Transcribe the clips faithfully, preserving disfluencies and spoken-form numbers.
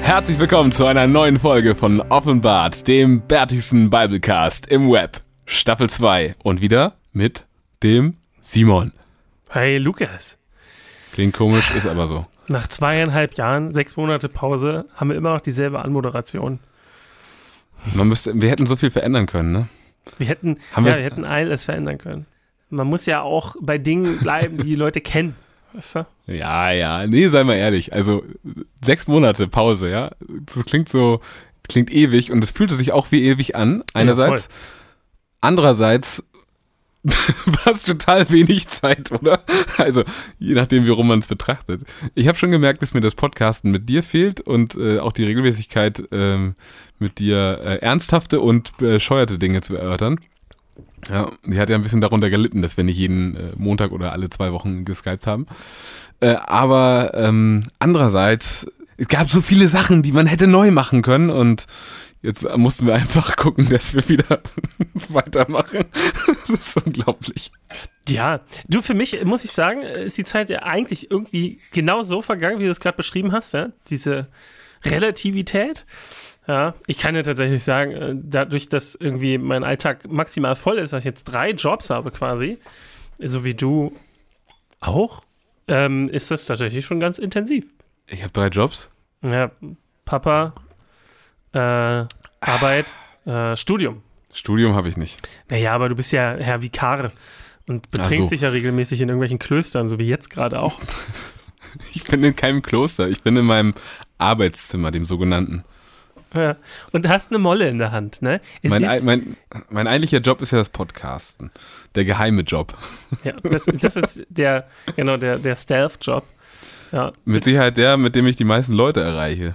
Herzlich willkommen zu einer neuen Folge von Offenbart, dem bärtigsten Biblecast im Web. Staffel zwei und wieder mit dem Simon. Hi Lukas. Klingt komisch, ist aber so. Nach zweieinhalb Jahren, sechs Monate Pause, haben wir immer noch dieselbe Anmoderation. Man müsste, wir hätten so viel verändern können, ne? Wir hätten, Haben ja, wir's- wir hätten alles verändern können. Man muss ja auch bei Dingen bleiben, die die Leute kennen. Weißt du? Ja, ja, nee, sei mal ehrlich. Also sechs Monate Pause, ja. Das klingt so, klingt ewig und es fühlte sich auch wie ewig an, einerseits. Ja, Andererseits war es total wenig Zeit, oder? Also, je nachdem, wie rum man es betrachtet. Ich habe schon gemerkt, dass mir das Podcasten mit dir fehlt und äh, auch die Regelmäßigkeit, ähm, mit dir äh, ernsthafte und bescheuerte Dinge zu erörtern. Ja, die hat ja ein bisschen darunter gelitten, dass wir nicht jeden äh, Montag oder alle zwei Wochen geskypt haben. Äh, aber ähm, andererseits, es gab so viele Sachen, die man hätte neu machen können und jetzt mussten wir einfach gucken, dass wir wieder weitermachen. Das ist unglaublich. Ja, du, für mich, muss ich sagen, ist die Zeit ja eigentlich irgendwie genau so vergangen, wie du es gerade beschrieben hast, ja? Diese Relativität. Ja, ich kann ja tatsächlich sagen, äh, dadurch, dass irgendwie mein Alltag maximal voll ist, dass ich jetzt drei Jobs habe quasi, so wie du auch, ähm, ist das tatsächlich schon ganz intensiv. Ich habe drei Jobs. Ja, Papa, äh, Arbeit, äh, Studium. Studium habe ich nicht. Naja, aber du bist ja Herr Vikar und betrinkst Ach so. dich ja regelmäßig in irgendwelchen Klöstern, so wie jetzt gerade auch. Ich bin in keinem Kloster. Ich bin in meinem Arbeitszimmer, dem sogenannten. Ja. Und hast eine Molle in der Hand, ne? Es Mein, ist, ei- mein, mein eigentlicher Job ist ja das Podcasten. Der geheime Job. ja, das, das ist der, genau, der, der Stealth-Job. Ja. Mit Sicherheit der, mit dem ich die meisten Leute erreiche.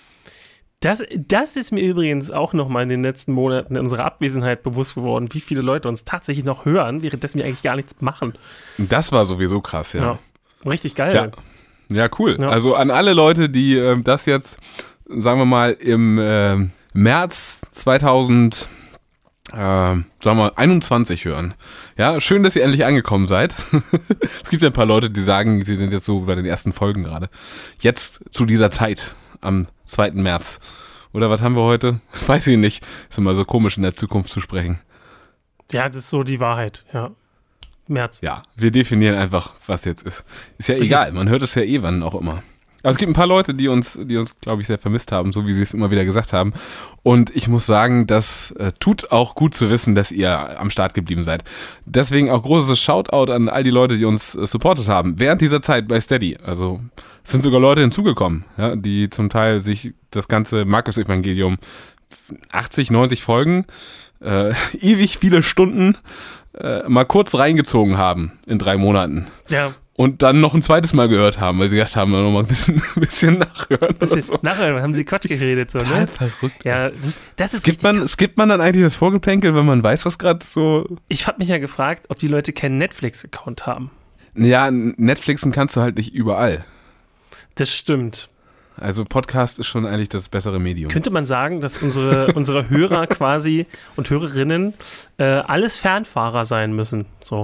Das, das ist mir übrigens auch nochmal in den letzten Monaten in unserer Abwesenheit bewusst geworden, wie viele Leute uns tatsächlich noch hören, währenddessen wir eigentlich gar nichts machen. Und das war sowieso krass, ja. Ja. Richtig geil. Ja, ja cool. Ja. Also an alle Leute, die ähm, das jetzt, sagen wir mal, im äh, März zweitausend, äh, sagen wir mal, einundzwanzig hören. Ja, schön, dass ihr endlich angekommen seid. Es gibt ja ein paar Leute, die sagen, sie sind jetzt so bei den ersten Folgen gerade. Jetzt zu dieser Zeit, am zweiten März. Oder was haben wir heute? Weiß ich nicht. Ist immer so komisch, in der Zukunft zu sprechen. Ja, das ist so die Wahrheit, ja. März. Ja, wir definieren einfach, was jetzt ist. Ist ja egal, man hört es ja eh wann auch immer. Aber es gibt ein paar Leute, die uns, die uns, glaube ich, sehr vermisst haben, so wie sie es immer wieder gesagt haben. Und ich muss sagen, das äh, tut auch gut zu wissen, dass ihr am Start geblieben seid. Deswegen auch großes Shoutout an all die Leute, die uns äh, supportet haben während dieser Zeit bei Steady. Also es sind sogar Leute hinzugekommen, ja, die zum Teil sich das ganze Markus-Evangelium achtzig, neunzig Folgen, äh, ewig viele Stunden äh, mal kurz reingezogen haben in drei Monaten. Ja. Und dann noch ein zweites Mal gehört haben, weil sie gedacht haben, noch mal ein bisschen, ein bisschen nachhören. Das Oder ist, so. Nachher haben sie Quatsch geredet, so, Total ne? verrückt. Ja, das, das ist Skippt richtig man, skippt man dann eigentlich das Vorgeplänkel, wenn man weiß, was gerade so... Ich habe mich ja gefragt, ob die Leute keinen Netflix-Account haben. Ja, Netflixen kannst du halt nicht überall. Das stimmt. Also Podcast ist schon eigentlich das bessere Medium. Könnte man sagen, dass unsere, unsere Hörer quasi und Hörerinnen äh, alles Fernfahrer sein müssen? So.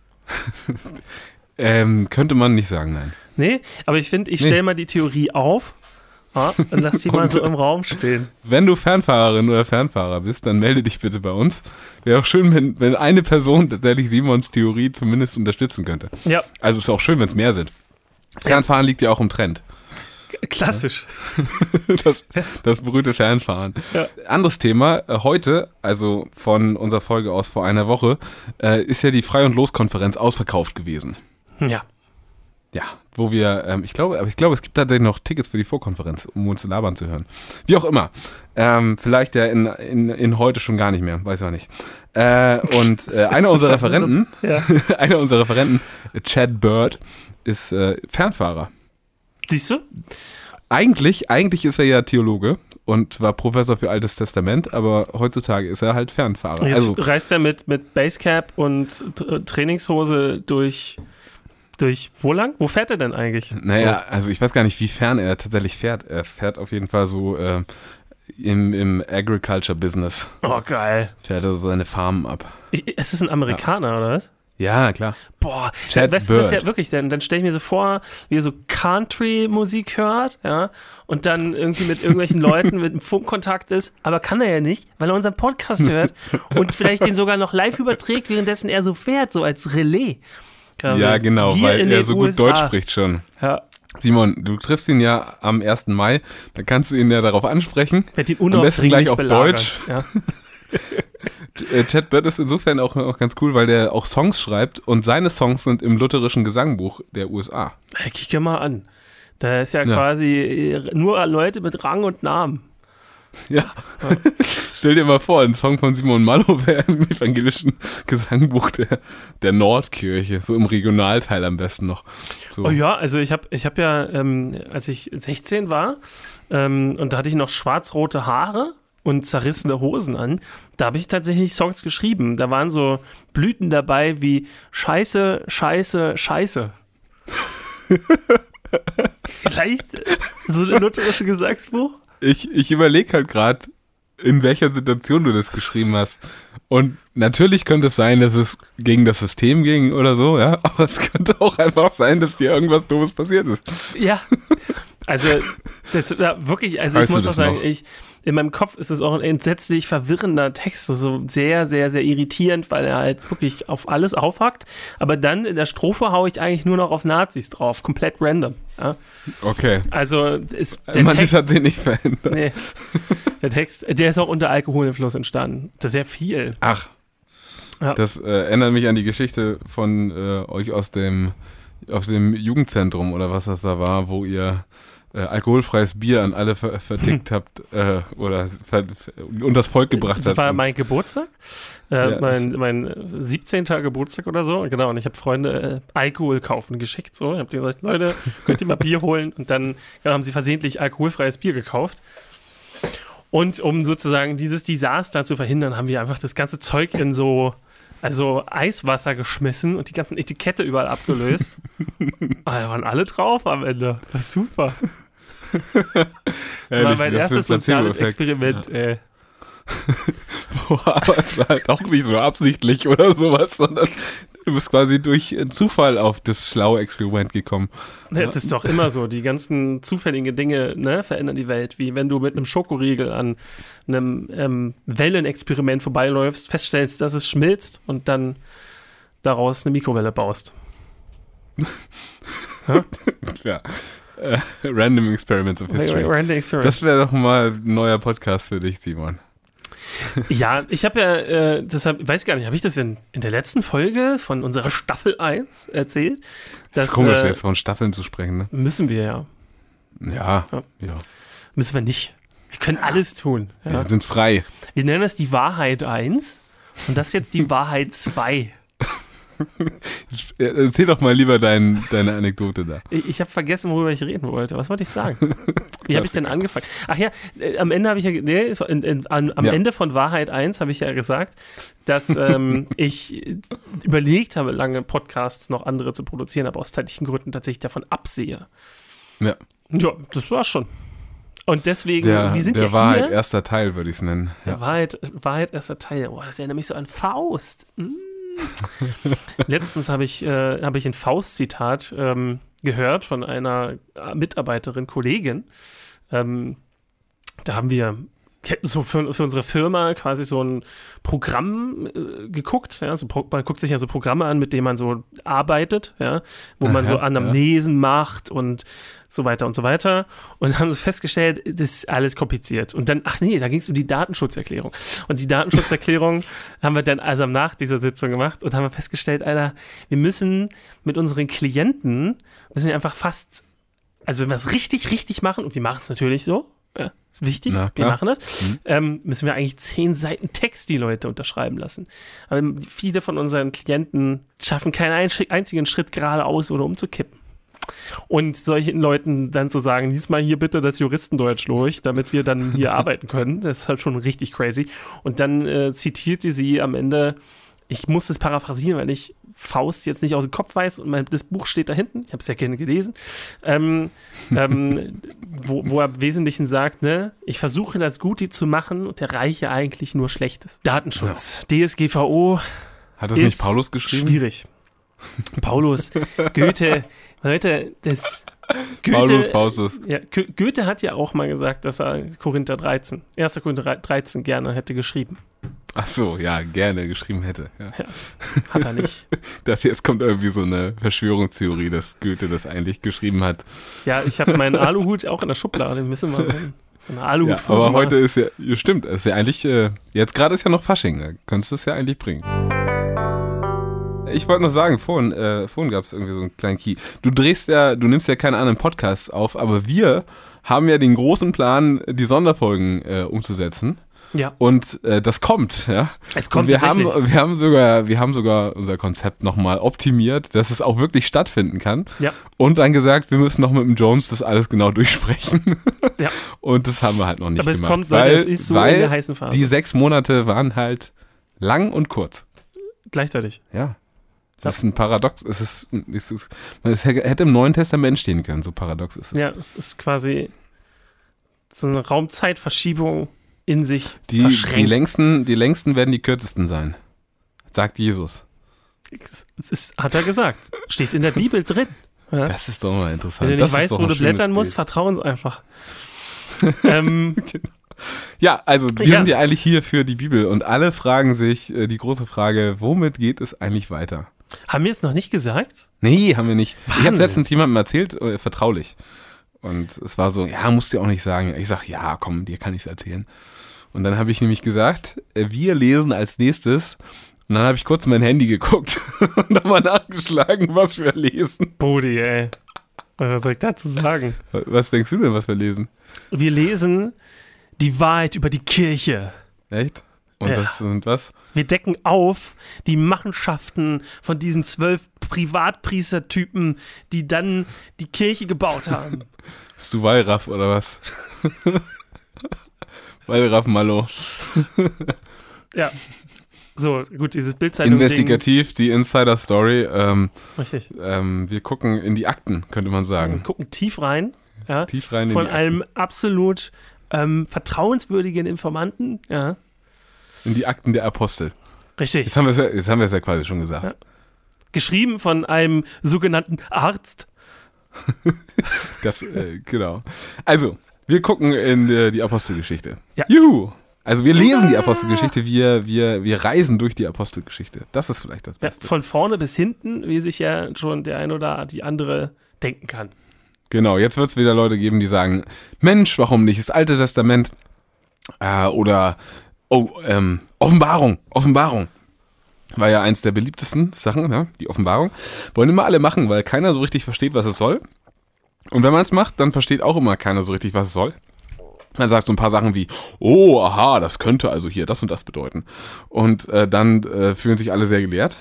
Ähm, könnte man nicht sagen, nein. Nee, aber ich finde, ich Nee. stelle mal die Theorie auf ja, und lass die mal Und- so im Raum stehen. Wenn du Fernfahrerin oder Fernfahrer bist, dann melde dich bitte bei uns. Wäre auch schön, wenn, wenn eine Person tatsächlich Simons Theorie zumindest unterstützen könnte. Ja, Also ist auch schön, wenn es mehr sind. Fernfahren liegt ja auch im Trend. klassisch. Das, das berühmte Fernfahren. Ja. Anderes Thema, äh, heute, also von unserer Folge aus vor einer Woche, äh, ist ja die Frei- und Los-Konferenz ausverkauft gewesen. Ja. Ja, wo wir, ähm, ich glaube, aber ich glaube, es gibt tatsächlich noch Tickets für die Vorkonferenz, um uns labern zu hören. Wie auch immer. Ähm, vielleicht ja in, in, in heute schon gar nicht mehr, weiß ich auch nicht. Äh, und äh, einer unserer Referenten, Ja. einer unserer Referenten, Chad Bird, ist äh, Fernfahrer. Siehst du? Eigentlich, eigentlich ist er ja Theologe und war Professor für Altes Testament, aber heutzutage ist er halt Fernfahrer. Und jetzt Also reist er mit, mit Basecap und T- Trainingshose durch, durch wo lang? Wo fährt er denn eigentlich? Naja, also ich weiß gar nicht, wie fern er tatsächlich fährt. Er fährt auf jeden Fall so äh, im, im Agriculture-Business. So. Oh, geil. Fährt er so seine Farmen ab. Ich, es ist ein Amerikaner, oder was? Ja, klar. Boah, Chad weißt du das Bird. ja wirklich, dann, dann stelle ich mir so vor, wie er so Country-Musik hört, ja, und dann irgendwie mit irgendwelchen Leuten mit einem Funkkontakt ist, aber kann er ja nicht, weil er unseren Podcast hört und vielleicht den sogar noch live überträgt, währenddessen er so fährt, so als Relais. Also ja, genau, hier weil in er den so U gut S A. Deutsch spricht schon. Ja, Simon, du triffst ihn ja am ersten Mai, da kannst du ihn ja darauf ansprechen. wird ihn Am besten gleich unaufdringlich auf belagern. Deutsch. Ja. Äh, Chad Bird ist insofern auch, auch ganz cool, weil der auch Songs schreibt und seine Songs sind im lutherischen Gesangbuch der U S A. Hey, kick dir mal an. Da ist ja, Ja. quasi nur Leute mit Rang und Namen. Ja. Stell dir mal vor, ein Song von Simon Mallow wäre im evangelischen Gesangbuch der, der Nordkirche, so im Regionalteil am besten noch. So. Oh ja, also ich habe ich hab ja, ähm, als ich sechzehn war, ähm, und da hatte ich noch schwarz-rote Haare und zerrissene Hosen an, da habe ich tatsächlich Songs geschrieben. Da waren so Blüten dabei wie Scheiße, Scheiße, Scheiße. Vielleicht so ein lutherisches Gesangsbuch? Ich, ich überlege halt gerade, in welcher Situation du das geschrieben hast. Und natürlich könnte es sein, dass es gegen das System ging oder so, ja. Aber es könnte auch einfach sein, dass dir irgendwas Doofes passiert ist. Ja. Also, das war wirklich, also Weißt ich du muss auch das sagen, noch? ich, in meinem Kopf ist es auch ein entsetzlich verwirrender Text, so sehr, sehr, sehr irritierend, weil er halt wirklich auf alles aufhackt. Aber dann in der Strophe haue ich eigentlich nur noch auf Nazis drauf, komplett random. Ja? Okay. Also, ist der Manches Text, hat sich nicht verändert. nee, der Text, der ist auch unter Alkoholinfluss entstanden. Das ist sehr viel. Ach, Ja. das äh, erinnert mich an die Geschichte von äh, euch aus dem, aus dem Jugendzentrum oder was das da war, wo ihr äh, alkoholfreies Bier an alle ver vertickt habt äh, oder ver und das Volk gebracht Das habt. war Und- mein Geburtstag, äh, Ja, mein, mein siebzehnten Geburtstag oder so, genau, und ich habe Freunde äh, Alkohol kaufen geschickt, so, ich habe denen gesagt, Leute, könnt ihr mal Bier holen, und dann genau, haben sie versehentlich alkoholfreies Bier gekauft. Und um sozusagen dieses Desaster zu verhindern, haben wir einfach das ganze Zeug in so, also Eiswasser geschmissen und die ganzen Etikette überall abgelöst. Ah, da waren alle drauf am Ende. Das ist super. Das war Ehrlich, mein das erstes ist ein soziales Placebo-Effekt. Experiment. Äh. Boah, aber es war halt auch nicht so absichtlich oder sowas, sondern du bist quasi durch Zufall auf das schlaue Experiment gekommen. Ja, das ist doch immer so. Die ganzen zufälligen Dinge, ne, verändern die Welt. Wie wenn du mit einem Schokoriegel an einem ähm, Wellenexperiment vorbeiläufst, feststellst, dass es schmilzt und dann daraus eine Mikrowelle baust. Klar. Äh, Random Experiments of History. Random Experiment. Das wäre doch mal ein neuer Podcast für dich, Simon. Ja, ich habe ja, äh, deshalb, weiß gar nicht, habe ich das in, in der letzten Folge von unserer Staffel eins erzählt? Das Dass, ist komisch, äh, jetzt von Staffeln zu sprechen, ne? Müssen wir ja. Ja, Ja. ja. Müssen wir nicht. Wir können alles tun. Ja. Wir sind frei. Wir nennen das die Wahrheit eins und das ist jetzt die Wahrheit zwei. Erzähl doch mal lieber dein, deine Anekdote da. Ich, ich habe vergessen, worüber ich reden wollte. Was wollte ich sagen? Wie habe ich denn angefangen? Ach ja, äh, am Ende habe ich ja, nee, in, in, an, am Ja. Ende von Wahrheit eins habe ich ja gesagt, dass ähm, ich überlegt habe, lange Podcasts noch andere zu produzieren, aber aus zeitlichen Gründen tatsächlich davon absehe. Ja. Ja, das war's schon. Und deswegen, Der, wir sind der ja Wahrheit hier. erster Teil, würde ich es nennen. Der Ja. Wahrheit, Wahrheit erster Teil. Oh, das erinnert mich so an Faust. Mm. Letztens habe ich, äh, hab ich ein Faust-Zitat ähm, gehört von einer Mitarbeiterin, Kollegin. Ähm, da haben wir so für, für unsere Firma quasi so ein Programm äh, geguckt. Ja? So, Pro- man guckt sich ja so Programme an, mit denen man so arbeitet, ja? Wo man Aha, so Anamnesen macht und so weiter und so weiter. Und haben so festgestellt, das ist alles kompliziert. Und dann, ach nee, da ging es um die Datenschutzerklärung. Und die Datenschutzerklärung haben wir dann also nach dieser Sitzung gemacht und haben festgestellt, Alter, wir müssen mit unseren Klienten, müssen wir einfach fast, also wenn wir es richtig, richtig machen, und wir machen es natürlich so, ja, ist wichtig, Na, wir klar. machen das, Mhm. ähm, müssen wir eigentlich zehn Seiten Text die Leute unterschreiben lassen. Aber viele von unseren Klienten schaffen keinen einsch- einzigen Schritt geradeaus oder umzukippen. Und solchen Leuten dann zu sagen, lies mal hier bitte das Juristendeutsch durch, damit wir dann hier arbeiten können, das ist halt schon richtig crazy. Und dann äh, zitierte sie am Ende, ich muss es paraphrasieren, weil ich Faust jetzt nicht aus dem Kopf weiß und mein, das Buch steht da hinten, ich habe es ja gerne gelesen, ähm, ähm, wo, wo er im Wesentlichen sagt, ne, ich versuche das Gute zu machen und erreiche eigentlich nur Schlechtes. Datenschutz, D S G V O, Hat das nicht Paulus geschrieben? Schwierig. Paulus, Goethe, Leute, das Goethe, Paulus, Faustus. Ja, Goethe hat ja auch mal gesagt, dass er Korinther dreizehn, erster Korinther dreizehn gerne hätte geschrieben. Ach so, ja, gerne geschrieben hätte. Ja. Ja, hat er nicht. Das jetzt kommt irgendwie so eine Verschwörungstheorie, dass Goethe das eigentlich geschrieben hat. Ja, ich habe meinen Aluhut auch in der Schublade. Wir müssen mal so, ein, so eine Aluhut ja, aber machen. heute ist ja, stimmt, ist ja eigentlich, äh, jetzt gerade ist ja noch Fasching, da könntest du es ja eigentlich bringen. Ich wollte noch sagen, vorhin, äh, vorhin gab es irgendwie so einen kleinen Key. Du drehst ja, du nimmst ja keine anderen Podcasts auf, aber wir haben ja den großen Plan, die Sonderfolgen äh, umzusetzen. Ja. Und äh, das kommt, ja. Es kommt und wir haben, tatsächlich. wir haben sogar, wir haben sogar unser Konzept nochmal optimiert, dass es auch wirklich stattfinden kann. Ja. Und dann gesagt, wir müssen noch mit dem Jones das alles genau durchsprechen. Ja. Und das haben wir halt noch nicht Aber es gemacht. kommt, Leute, weil, es ist so weil in der heißen Phase. Die sechs Monate waren halt lang und kurz. Gleichzeitig. Ja. Das ist ein Paradox. Es ist, es ist, es hätte im Neuen Testament stehen können, so paradox ist es. Ja, es ist quasi so eine Raumzeitverschiebung in sich Die, verschränkt. die, längsten, die längsten werden die kürzesten sein, sagt Jesus. Das ist, hat er gesagt. Steht in der Bibel drin. Ja. Das ist doch mal interessant. Wenn du das nicht ist weißt, doch wo ein du schönes blättern musst, Bild. vertrau uns einfach. ähm, Ja, also wir Ja. sind ja eigentlich hier für die Bibel und alle fragen sich äh, die große Frage, womit geht es eigentlich weiter? haben wir es noch nicht gesagt? Nee, haben wir nicht. Ich habe Wahnsinn. letztens jemandem erzählt, äh, vertraulich. Und es war so, ja, musst du auch nicht sagen. Ich sag, ja, komm, dir kann ich es erzählen. Und dann habe ich nämlich gesagt, äh, wir lesen als nächstes. Und dann habe ich kurz mein Handy geguckt und nochmal nachgeschlagen, was wir lesen. Bodi, ey. Was soll ich dazu sagen? Was denkst du denn, was wir lesen? Wir lesen die Wahrheit über die Kirche. Echt? Und Ja. das und was? Wir decken auf die Machenschaften von diesen zwölf Privatpriestertypen, die dann die Kirche gebaut haben. Bist du Wallraff oder was? Wallraff Mallow. Ja. So, gut, dieses Bildzeitung. Investigativ, die Insider-Story. Ähm, Richtig. ähm, wir gucken in die Akten, könnte man Wir sagen. gucken tief rein. Ja, Tief rein in von die Akten. einem absolut ähm, vertrauenswürdigen Informanten. Ja, In die Akten der Apostel. richtig. Jetzt haben wir es ja, jetzt haben wir es ja quasi schon gesagt. Ja. Geschrieben von einem sogenannten Arzt. Das, äh, genau. Also, wir gucken in äh, die Apostelgeschichte. Ja. Juhu! Also wir lesen die Apostelgeschichte, wir, wir, wir reisen durch die Apostelgeschichte. Das ist vielleicht das Ja, Beste. von vorne bis hinten, wie sich ja schon der ein oder die andere denken kann. Genau, jetzt wird es wieder Leute geben, die sagen, Mensch, warum nicht das Alte Testament? Äh, oder, oh, ähm, Offenbarung, Offenbarung. War ja eins der beliebtesten Sachen, ne? Die Offenbarung. Wollen immer alle machen, weil keiner so richtig versteht, was es soll. Und wenn man es macht, dann versteht auch immer keiner so richtig, was es soll. Man sagt so ein paar Sachen wie, oh, aha, das könnte also hier das und das bedeuten. Und äh, dann äh, fühlen sich alle sehr gelehrt.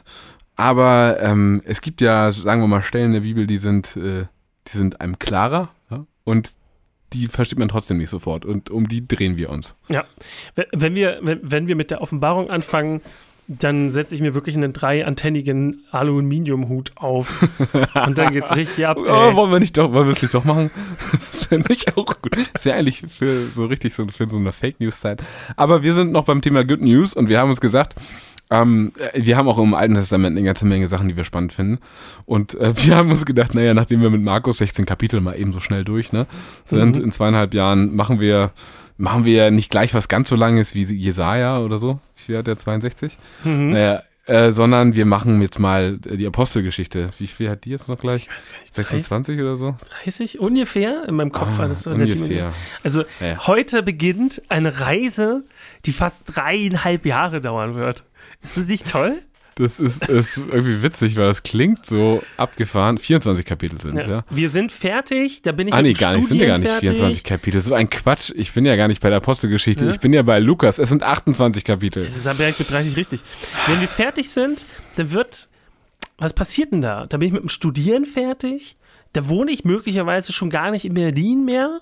Aber ähm, es gibt ja, sagen wir mal, Stellen in der Bibel, die sind, äh, die sind einem klarer, ja? Und die versteht man trotzdem nicht sofort. Und um die drehen wir uns. Ja, wenn- wenn wir, wenn, wenn wir mit der Offenbarung anfangen, dann setze ich mir wirklich einen dreiantennigen Aluminiumhut auf und dann geht's richtig ab. Oh, Ey. wollen wir nicht doch, wollen wir es nicht doch machen? Das ist ja nicht auch gut. Das ist ja eigentlich für so richtig so, für so eine Fake News Zeit. Aber wir sind noch beim Thema Good News und wir haben uns gesagt, ähm, wir haben auch im Alten Testament eine ganze Menge Sachen, die wir spannend finden. Und äh, wir haben uns gedacht, naja, nachdem wir mit Markus sechzehn Kapitel mal eben so schnell durch, ne, sind Mhm. in zweieinhalb Jahren, machen wir, machen wir nicht gleich was ganz so Langes wie Jesaja oder so. Wie viel hat der zweiundsechzig? Mhm. Naja, äh, sondern wir machen jetzt mal äh, die Apostelgeschichte. Wie viel hat die jetzt noch gleich? Ich weiß gar nicht, sechsundzwanzig oder so? dreißig ungefähr? In meinem Kopf war das so. in der Dimension. Ungefähr. Also Ja. heute beginnt eine Reise, die fast dreieinhalb Jahre dauern wird. Ist das nicht toll? Das ist, ist irgendwie witzig, weil das klingt so abgefahren. vierundzwanzig Kapitel sind es, ja. Wir sind fertig, da bin ich Ah, nee, mit dem gar nicht. Sind ja gar nicht Studien vierundzwanzig fertig. Kapitel. So ein Quatsch. Ich bin ja gar nicht bei der Apostelgeschichte. Ja. Ich bin ja bei Lukas. Es sind achtundzwanzig Kapitel. Das ist aber mit dreißig richtig. Wenn wir fertig sind, dann wird, was passiert denn da? Da bin ich mit dem Studieren fertig, da wohne ich möglicherweise schon gar nicht in Berlin mehr.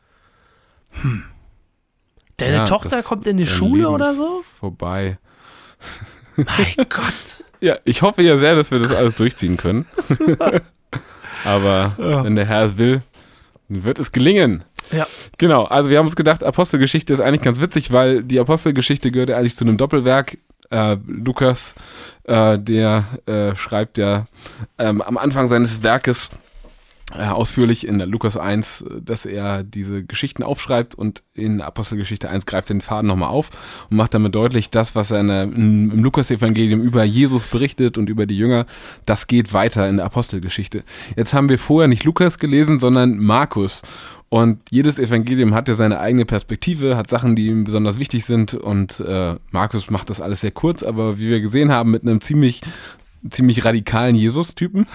Hm. Deine Ja, Tochter das- kommt in die dein Schule Leben oder ist so? Vorbei. Mein Gott. Ja, ich hoffe ja sehr, dass wir das alles durchziehen können. Aber Ja. wenn der Herr es will, dann wird es gelingen. Ja. Genau, also wir haben uns gedacht, Apostelgeschichte ist eigentlich ganz witzig, weil die Apostelgeschichte gehört ja eigentlich zu einem Doppelwerk. Äh, Lukas, äh, der äh, schreibt ja ähm, am Anfang seines Werkes äh, ausführlich in Lukas eins, dass er diese Geschichten aufschreibt, und in Apostelgeschichte eins greift er den Faden nochmal auf und macht damit deutlich, das, was er in der, in, im Lukas-Evangelium über Jesus berichtet und über die Jünger, das geht weiter in der Apostelgeschichte. Jetzt haben wir vorher nicht Lukas gelesen, sondern Markus. Und jedes Evangelium hat ja seine eigene Perspektive, hat Sachen, die ihm besonders wichtig sind, und äh, Markus macht das alles sehr kurz, aber wie wir gesehen haben, mit einem ziemlich ziemlich radikalen Jesus-Typen.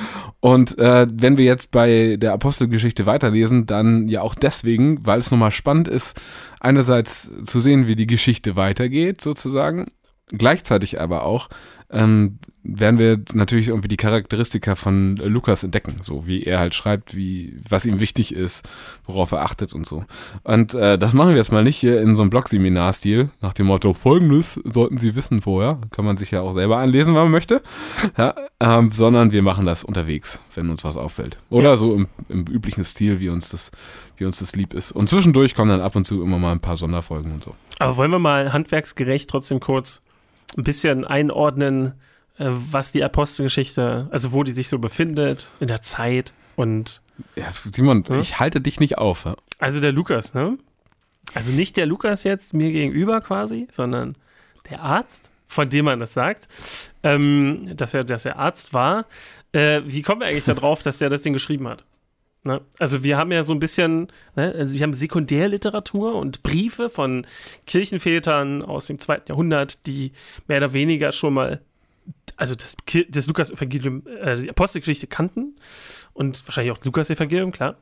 Und äh, wenn wir jetzt bei der Apostelgeschichte weiterlesen, dann ja auch deswegen, weil es nochmal spannend ist, einerseits zu sehen, wie die Geschichte weitergeht, sozusagen, gleichzeitig aber auch ähm, werden wir natürlich irgendwie die Charakteristika von Lukas entdecken, so wie er halt schreibt, wie was ihm wichtig ist, worauf er achtet und so. Und äh, das machen wir jetzt mal nicht hier in so einem Blog-Seminar-Stil, nach dem Motto, Folgendes sollten Sie wissen vorher, kann man sich ja auch selber anlesen, wenn man möchte, ja, ähm, sondern wir machen das unterwegs, wenn uns was auffällt. Oder ja. so im, im üblichen Stil, wie uns das wie uns das lieb ist. Und zwischendurch kommen dann ab und zu immer mal ein paar Sonderfolgen und so. Aber wollen wir mal handwerksgerecht trotzdem kurz ein bisschen einordnen, was die Apostelgeschichte, also wo die sich so befindet, in der Zeit und... Ja, Simon, hm? ich halte dich nicht auf. Ja? Also der Lukas, ne? Also nicht der Lukas jetzt mir gegenüber quasi, sondern der Arzt, von dem man das sagt, ähm, dass, er, dass er Arzt war. Äh, wie kommen wir eigentlich darauf, dass er das Ding geschrieben hat? Ne? Also wir haben ja so ein bisschen, ne? Also wir haben Sekundärliteratur und Briefe von Kirchenvätern aus dem zweiten Jahrhundert, die mehr oder weniger schon mal also das, das Lukas-Evangelium, äh, die Apostelgeschichte kannten und wahrscheinlich auch das Lukas-Evangelium, klar.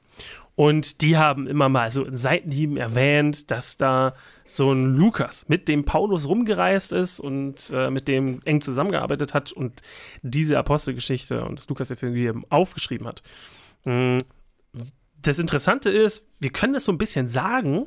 Und die haben immer mal so in Seitenhieben erwähnt, dass da so ein Lukas mit dem Paulus rumgereist ist und äh, mit dem eng zusammengearbeitet hat und diese Apostelgeschichte und das Lukas-Evangelium aufgeschrieben hat. Das Interessante ist, wir können das so ein bisschen sagen,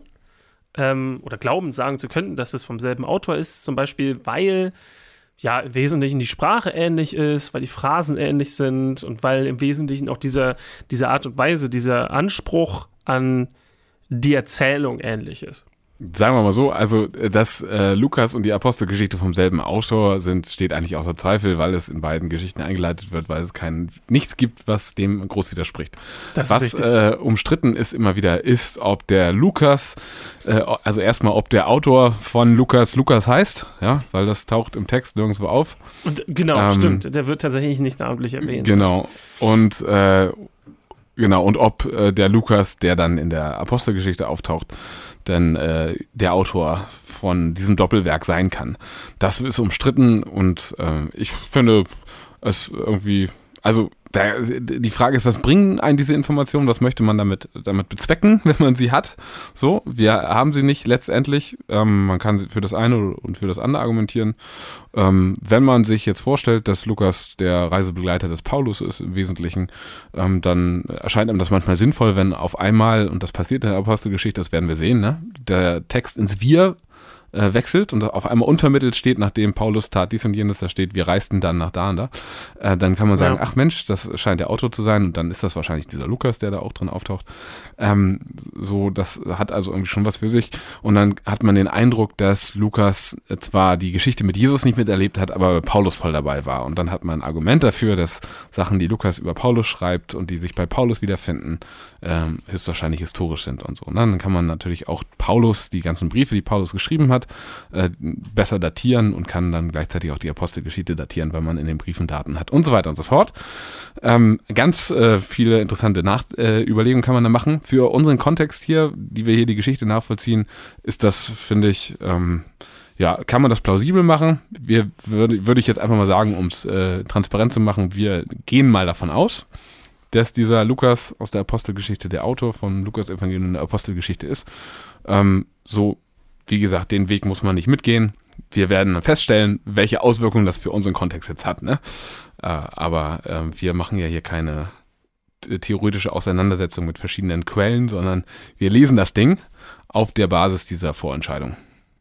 ähm, oder glauben sagen zu können, dass es vom selben Autor ist, zum Beispiel, weil ja im Wesentlichen die Sprache ähnlich ist, weil die Phrasen ähnlich sind und weil im Wesentlichen auch dieser, diese Art und Weise, dieser Anspruch an die Erzählung ähnlich ist. Sagen wir mal so, also dass äh, Lukas und die Apostelgeschichte vom selben Autor sind, steht eigentlich außer Zweifel, weil es in beiden Geschichten eingeleitet wird, weil es kein nichts gibt, was dem groß widerspricht. Das was ist äh, umstritten ist immer wieder, ist, ob der Lukas, äh, also erstmal, ob der Autor von Lukas Lukas heißt, ja, weil das taucht im Text nirgendwo auf. Und genau, ähm, stimmt, der wird tatsächlich nicht namentlich erwähnt. Genau, und äh, genau, und ob äh, der Lukas, der dann in der Apostelgeschichte auftaucht, denn äh, der Autor von diesem Doppelwerk sein kann. Das ist umstritten und äh, ich finde es irgendwie, also der, die Frage ist, was bringen einen diese Informationen, was möchte man damit damit bezwecken, wenn man sie hat? So, wir haben sie nicht letztendlich, ähm, man kann für das eine und für das andere argumentieren. Ähm, wenn man sich jetzt vorstellt, dass Lukas der Reisebegleiter des Paulus ist im Wesentlichen, ähm, dann erscheint einem das manchmal sinnvoll, wenn auf einmal, und das passiert in der Apostelgeschichte, das werden wir sehen, ne, der Text ins Wir äh, wechselt und auf einmal unvermittelt steht, nachdem Paulus tat dies und jenes, da steht, wir reisten dann nach da und da, äh, dann kann man sagen, ja. ach Mensch, das scheint der Autor zu sein und dann ist das wahrscheinlich dieser Lukas, der da auch drin auftaucht. Ähm, so, das hat also irgendwie schon was für sich und dann hat man den Eindruck, dass Lukas zwar die Geschichte mit Jesus nicht miterlebt hat, aber Paulus voll dabei war und dann hat man ein Argument dafür, dass Sachen, die Lukas über Paulus schreibt und die sich bei Paulus wiederfinden, ähm, höchstwahrscheinlich historisch sind und so. Und dann kann man natürlich auch Paulus, die ganzen Briefe, die Paulus geschrieben hat, äh, besser datieren und kann dann gleichzeitig auch die Apostelgeschichte datieren, weil man in den Briefen Daten hat und so weiter und so fort. Ähm, ganz äh, viele interessante Nach- äh, Überlegungen kann man da machen. Für unseren Kontext hier, die wir hier die Geschichte nachvollziehen, ist das, finde ich, ähm, ja, kann man das plausibel machen. Wir würde würde ich jetzt einfach mal sagen, um es äh, transparent zu machen, wir gehen mal davon aus, dass dieser Lukas aus der Apostelgeschichte der Autor von Lukas Evangelium in der Apostelgeschichte ist. Ähm, so, wie gesagt, den Weg muss man nicht mitgehen. Wir werden feststellen, welche Auswirkungen das für unseren Kontext jetzt hat. Ne? Äh, aber äh, wir machen ja hier keine theoretische Auseinandersetzung mit verschiedenen Quellen, sondern wir lesen das Ding auf der Basis dieser Vorentscheidung.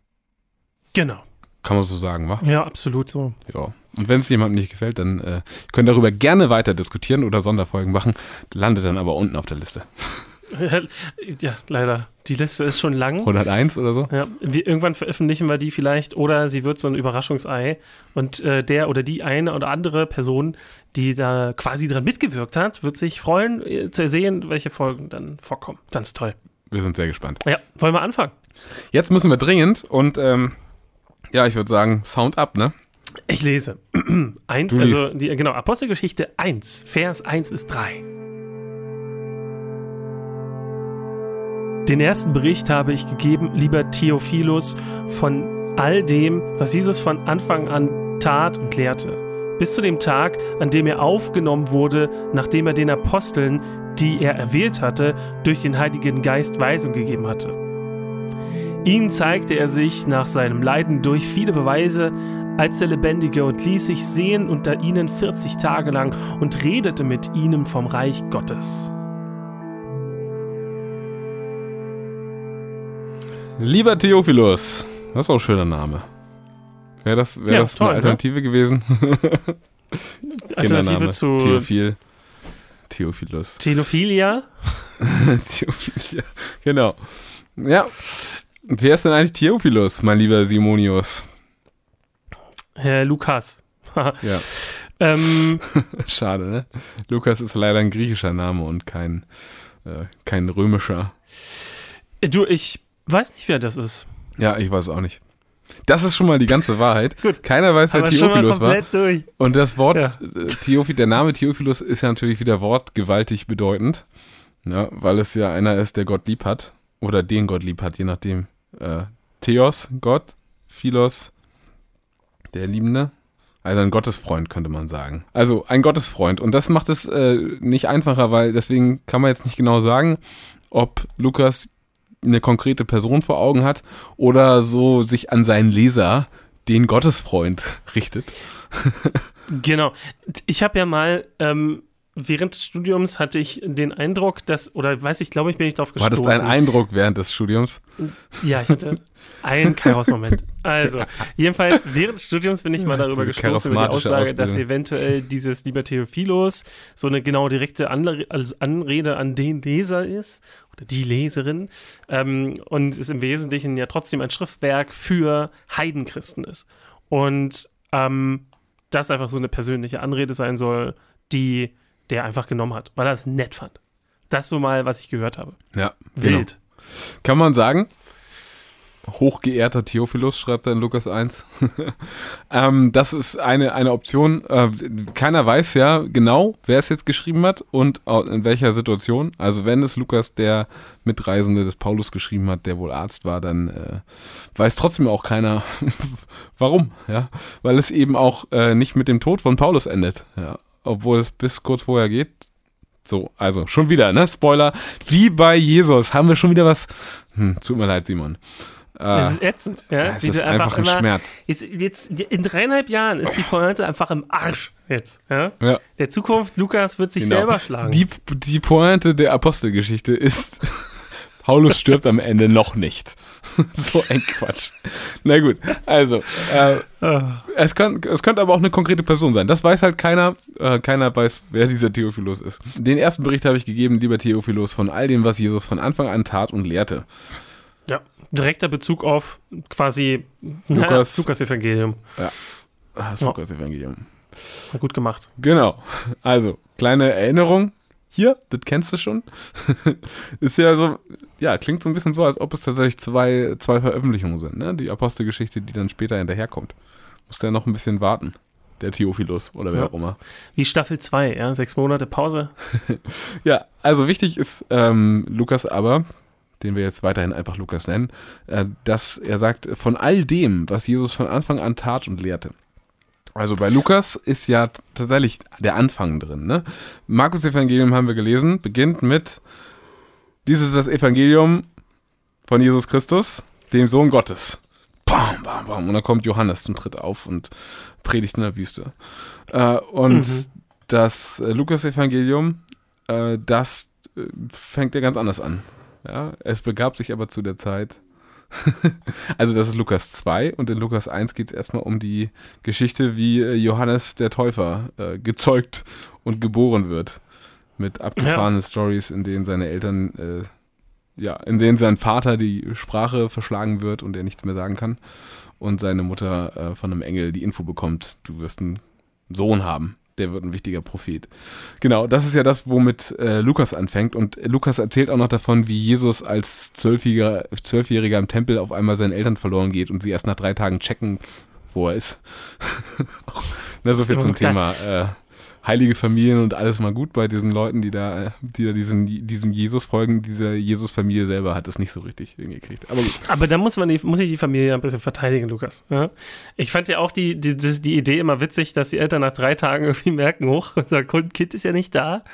Genau. Kann man so sagen, wa? Ja, absolut so. Ja. Und wenn es jemandem nicht gefällt, dann äh, können darüber gerne weiter diskutieren oder Sonderfolgen machen, landet dann aber unten auf der Liste. Ja, leider. Die Liste ist schon lang. hunderteins oder so? Ja, wir, irgendwann veröffentlichen wir die vielleicht oder sie wird so ein Überraschungsei und äh, der oder die eine oder andere Person, die da quasi dran mitgewirkt hat, wird sich freuen, äh, zu sehen, welche Folgen dann vorkommen. Ganz toll. Wir sind sehr gespannt. Ja, wollen wir anfangen? Jetzt müssen wir dringend und ähm, ja, ich würde sagen, Sound up, ne? Ich lese. Ein, Du also liest. die, genau, Apostelgeschichte eins, Vers eins bis drei. Den ersten Bericht habe ich gegeben, lieber Theophilus, von all dem, was Jesus von Anfang an tat und lehrte, bis zu dem Tag, an dem er aufgenommen wurde, nachdem er den Aposteln, die er erwählt hatte, durch den Heiligen Geist Weisung gegeben hatte. Ihnen zeigte er sich nach seinem Leiden durch viele Beweise als der Lebendige und ließ sich sehen unter ihnen vierzig Tage lang und redete mit ihnen vom Reich Gottes. Lieber Theophilus, das ist auch ein schöner Name. Wäre das, wär Ja, das toll, eine Alternative ne? gewesen? Alternative Kindername. zu Theophil. Theophilus. Telephilia. Theophilia. Genau. Ja. Wer ist denn eigentlich Theophilus, mein lieber Simonius? Herr Lukas. Ja. ähm, Schade, ne? Lukas ist leider ein griechischer Name und kein, äh, kein römischer. du, ich weiß nicht, wer das ist. Ja, ich weiß auch nicht. Das ist schon mal die ganze Wahrheit. Gut. Keiner weiß, wer Aber schon mal Theophilus war. komplett durch. Und das Wort, Ja. äh, Theophi, der Name Theophilus ist ja natürlich wieder wortgewaltig bedeutend, ja, weil es ja einer ist, der Gott lieb hat oder den Gott lieb hat, je nachdem. Äh, Theos, Gott, Philos, der Liebende. Also ein Gottesfreund, könnte man sagen. Also ein Gottesfreund. Und das macht es äh, nicht einfacher, weil deswegen kann man jetzt nicht genau sagen, ob Lukas eine konkrete Person vor Augen hat oder so sich an seinen Leser, den Gottesfreund, richtet. Genau. Ich habe ja mal, ähm, während des Studiums hatte ich den Eindruck, dass, oder weiß ich, glaube ich, bin ich drauf War gestoßen. das dein Eindruck während des Studiums? Ja, ich hatte einen Kairos-Moment. Also, jedenfalls, während des Studiums bin ich mal darüber Diese gestoßen, über die charismatische Aussage, dass Ausbildung. eventuell dieses lieber Theophilos so eine genau direkte Anre- als Anrede an den Leser ist oder die Leserin ähm, und es im Wesentlichen ja trotzdem ein Schriftwerk für Heidenchristen ist. Und ähm, das einfach so eine persönliche Anrede sein soll, die der einfach genommen hat, weil er es nett fand. Das so mal, was ich gehört habe. Ja, genau. Wild. Kann man sagen. Hochgeehrter Theophilus, schreibt er in Lukas eins. ähm, das ist eine, eine Option. Äh, keiner weiß ja genau, wer es jetzt geschrieben hat und in welcher Situation. Also wenn es Lukas, der Mitreisende des Paulus, geschrieben hat, der wohl Arzt war, dann äh, weiß trotzdem auch keiner, warum. Ja? Weil es eben auch äh, nicht mit dem Tod von Paulus endet. Ja? Obwohl es bis kurz vorher geht. So, also schon wieder, ne? Spoiler. Wie bei Jesus haben wir schon wieder was. Hm, tut mir leid, Simon. Das ist ätzend, ja. Es Wie ist du einfach ein immer, Schmerz. Jetzt, jetzt, in dreieinhalb Jahren ist die Pointe einfach im Arsch jetzt. Ja? Ja. Der Zukunft, Lukas wird sich Genau. selber schlagen. Die, die Pointe der Apostelgeschichte ist, Paulus stirbt am Ende noch nicht. So ein Quatsch. Na gut, also, äh, es, kann, es könnte aber auch eine konkrete Person sein. Das weiß halt keiner. Äh, keiner weiß, wer dieser Theophilus ist. Den ersten Bericht habe ich gegeben, lieber Theophilus, von all dem, was Jesus von Anfang an tat und lehrte. Ja, direkter Bezug auf quasi Lukas. na, Lukas-Evangelium. Das Ja. Lukas-Evangelium. Gut gemacht. Genau. Also, kleine Erinnerung. Hier, das kennst du schon. Ist ja so, ja, klingt so ein bisschen so, als ob es tatsächlich zwei, zwei Veröffentlichungen sind, ne? Die Apostelgeschichte, die dann später hinterherkommt. Muss der noch ein bisschen warten. Der Theophilus oder wer Ja. auch immer. Wie Staffel zwei, ja, sechs Monate Pause. Ja, also wichtig ist ähm, Lukas aber, den wir jetzt weiterhin einfach Lukas nennen, äh, dass er sagt, von all dem, was Jesus von Anfang an tat und lehrte. Also bei Lukas ist ja t- tatsächlich der Anfang drin. Ne? Markus Evangelium haben wir gelesen, beginnt mit, dies ist das Evangelium von Jesus Christus, dem Sohn Gottes. Bam, bam, bam. Und dann kommt Johannes zum Tritt auf und predigt in der Wüste. Äh, und Mhm. das äh, Lukas-Evangelium, äh, das äh, fängt ja ganz anders an. Ja? Es begab sich aber zu der Zeit, also das ist Lukas zwei und in Lukas eins geht es erstmal um die Geschichte, wie äh, Johannes der Täufer äh, gezeugt und geboren wird. mit abgefahrenen ja. Stories, in denen seine Eltern, äh, ja, in denen sein Vater die Sprache verschlagen wird und er nichts mehr sagen kann und seine Mutter äh, von einem Engel die Info bekommt, du wirst einen Sohn haben. Der wird ein wichtiger Prophet. Genau, das ist ja das, womit äh, Lukas anfängt. Und Lukas erzählt auch noch davon, wie Jesus als Zwölfjähriger, Zwölfjähriger im Tempel auf einmal seinen Eltern verloren geht und sie erst nach drei Tagen checken, wo er ist. Na, so viel zum Thema äh, heilige Familien und alles mal gut bei diesen Leuten, die da, die da diesen, diesem Jesus folgen. Diese Jesus-Familie selber hat das nicht so richtig hingekriegt. Aber gut. Aber da muss man die, muss ich die Familie ein bisschen verteidigen, Lukas. Ja? Ich fand ja auch die, die, die Idee immer witzig, dass die Eltern nach drei Tagen irgendwie merken, hoch, unser Kind ist ja nicht da.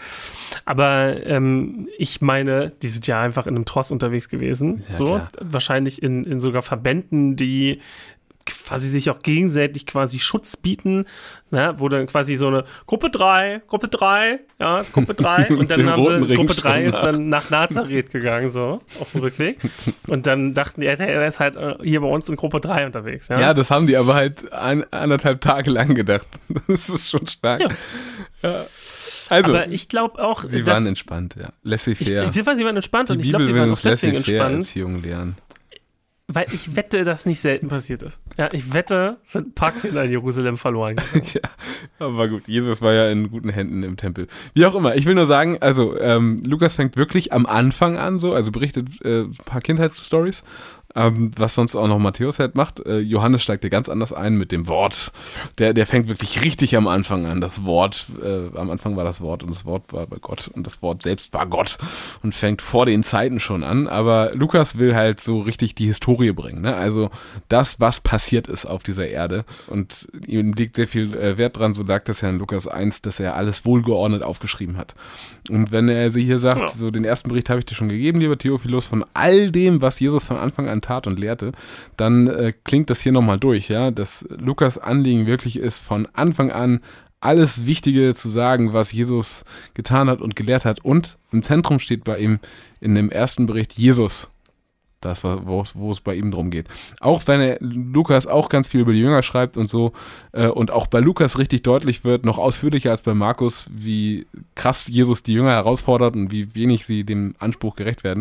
Aber ähm, ich meine, die sind ja einfach in einem Tross unterwegs gewesen. Ja, so klar. Wahrscheinlich in, in sogar Verbänden, die quasi sich auch gegenseitig quasi Schutz bieten, ne, wo dann quasi so eine Gruppe drei, Gruppe drei, ja, Gruppe drei und dann haben sie, Gruppe drei ist dann nach Nazareth gegangen, so, auf dem Rückweg und dann dachten die, er ist halt hier bei uns in Gruppe drei unterwegs, ja. Ja, das haben die aber halt ein, anderthalb Tage lang gedacht. Das ist schon stark. Ja. Ja. Also, aber ich glaube auch, sie waren entspannt, ja. Laissez-faire. Ich, ich weiß, sie waren entspannt die und ich glaube, sie waren auch deswegen entspannt. Erziehung lernen. Weil ich wette, dass nicht selten passiert ist. Ja, ich wette, es sind ein paar Kinder in Jerusalem verloren gegangen. Ja, aber gut, Jesus war ja in guten Händen im Tempel. Wie auch immer, ich will nur sagen, also ähm, Lukas fängt wirklich am Anfang an, so, also berichtet äh, ein paar Kindheitsstories, ähm, was sonst auch noch Matthäus halt macht. Äh, Johannes steigt ja ganz anders ein mit dem Wort. Der, der fängt wirklich richtig am Anfang an. Das Wort, äh, am Anfang war das Wort und das Wort war bei Gott und das Wort selbst war Gott und fängt vor den Zeiten schon an. Aber Lukas will halt so richtig die Historie bringen, ne? Also das, was passiert ist auf dieser Erde. Und ihm liegt sehr viel äh, Wert dran, so sagt das ja in Lukas eins, dass er alles wohlgeordnet aufgeschrieben hat. Und wenn er sie hier sagt, ja. so den ersten Bericht habe ich dir schon gegeben, lieber Theophilus, von all dem, was Jesus von Anfang an tat und lehrte, dann äh, klingt das hier nochmal durch, ja, dass Lukas Anliegen wirklich ist, von Anfang an alles Wichtige zu sagen, was Jesus getan hat und gelehrt hat. Und im Zentrum steht bei ihm in dem ersten Bericht Jesus. Das, wo es, wo es bei ihm drum geht. Auch wenn er Lukas auch ganz viel über die Jünger schreibt und so äh, und auch bei Lukas richtig deutlich wird, noch ausführlicher als bei Markus, wie krass Jesus die Jünger herausfordert und wie wenig sie dem Anspruch gerecht werden.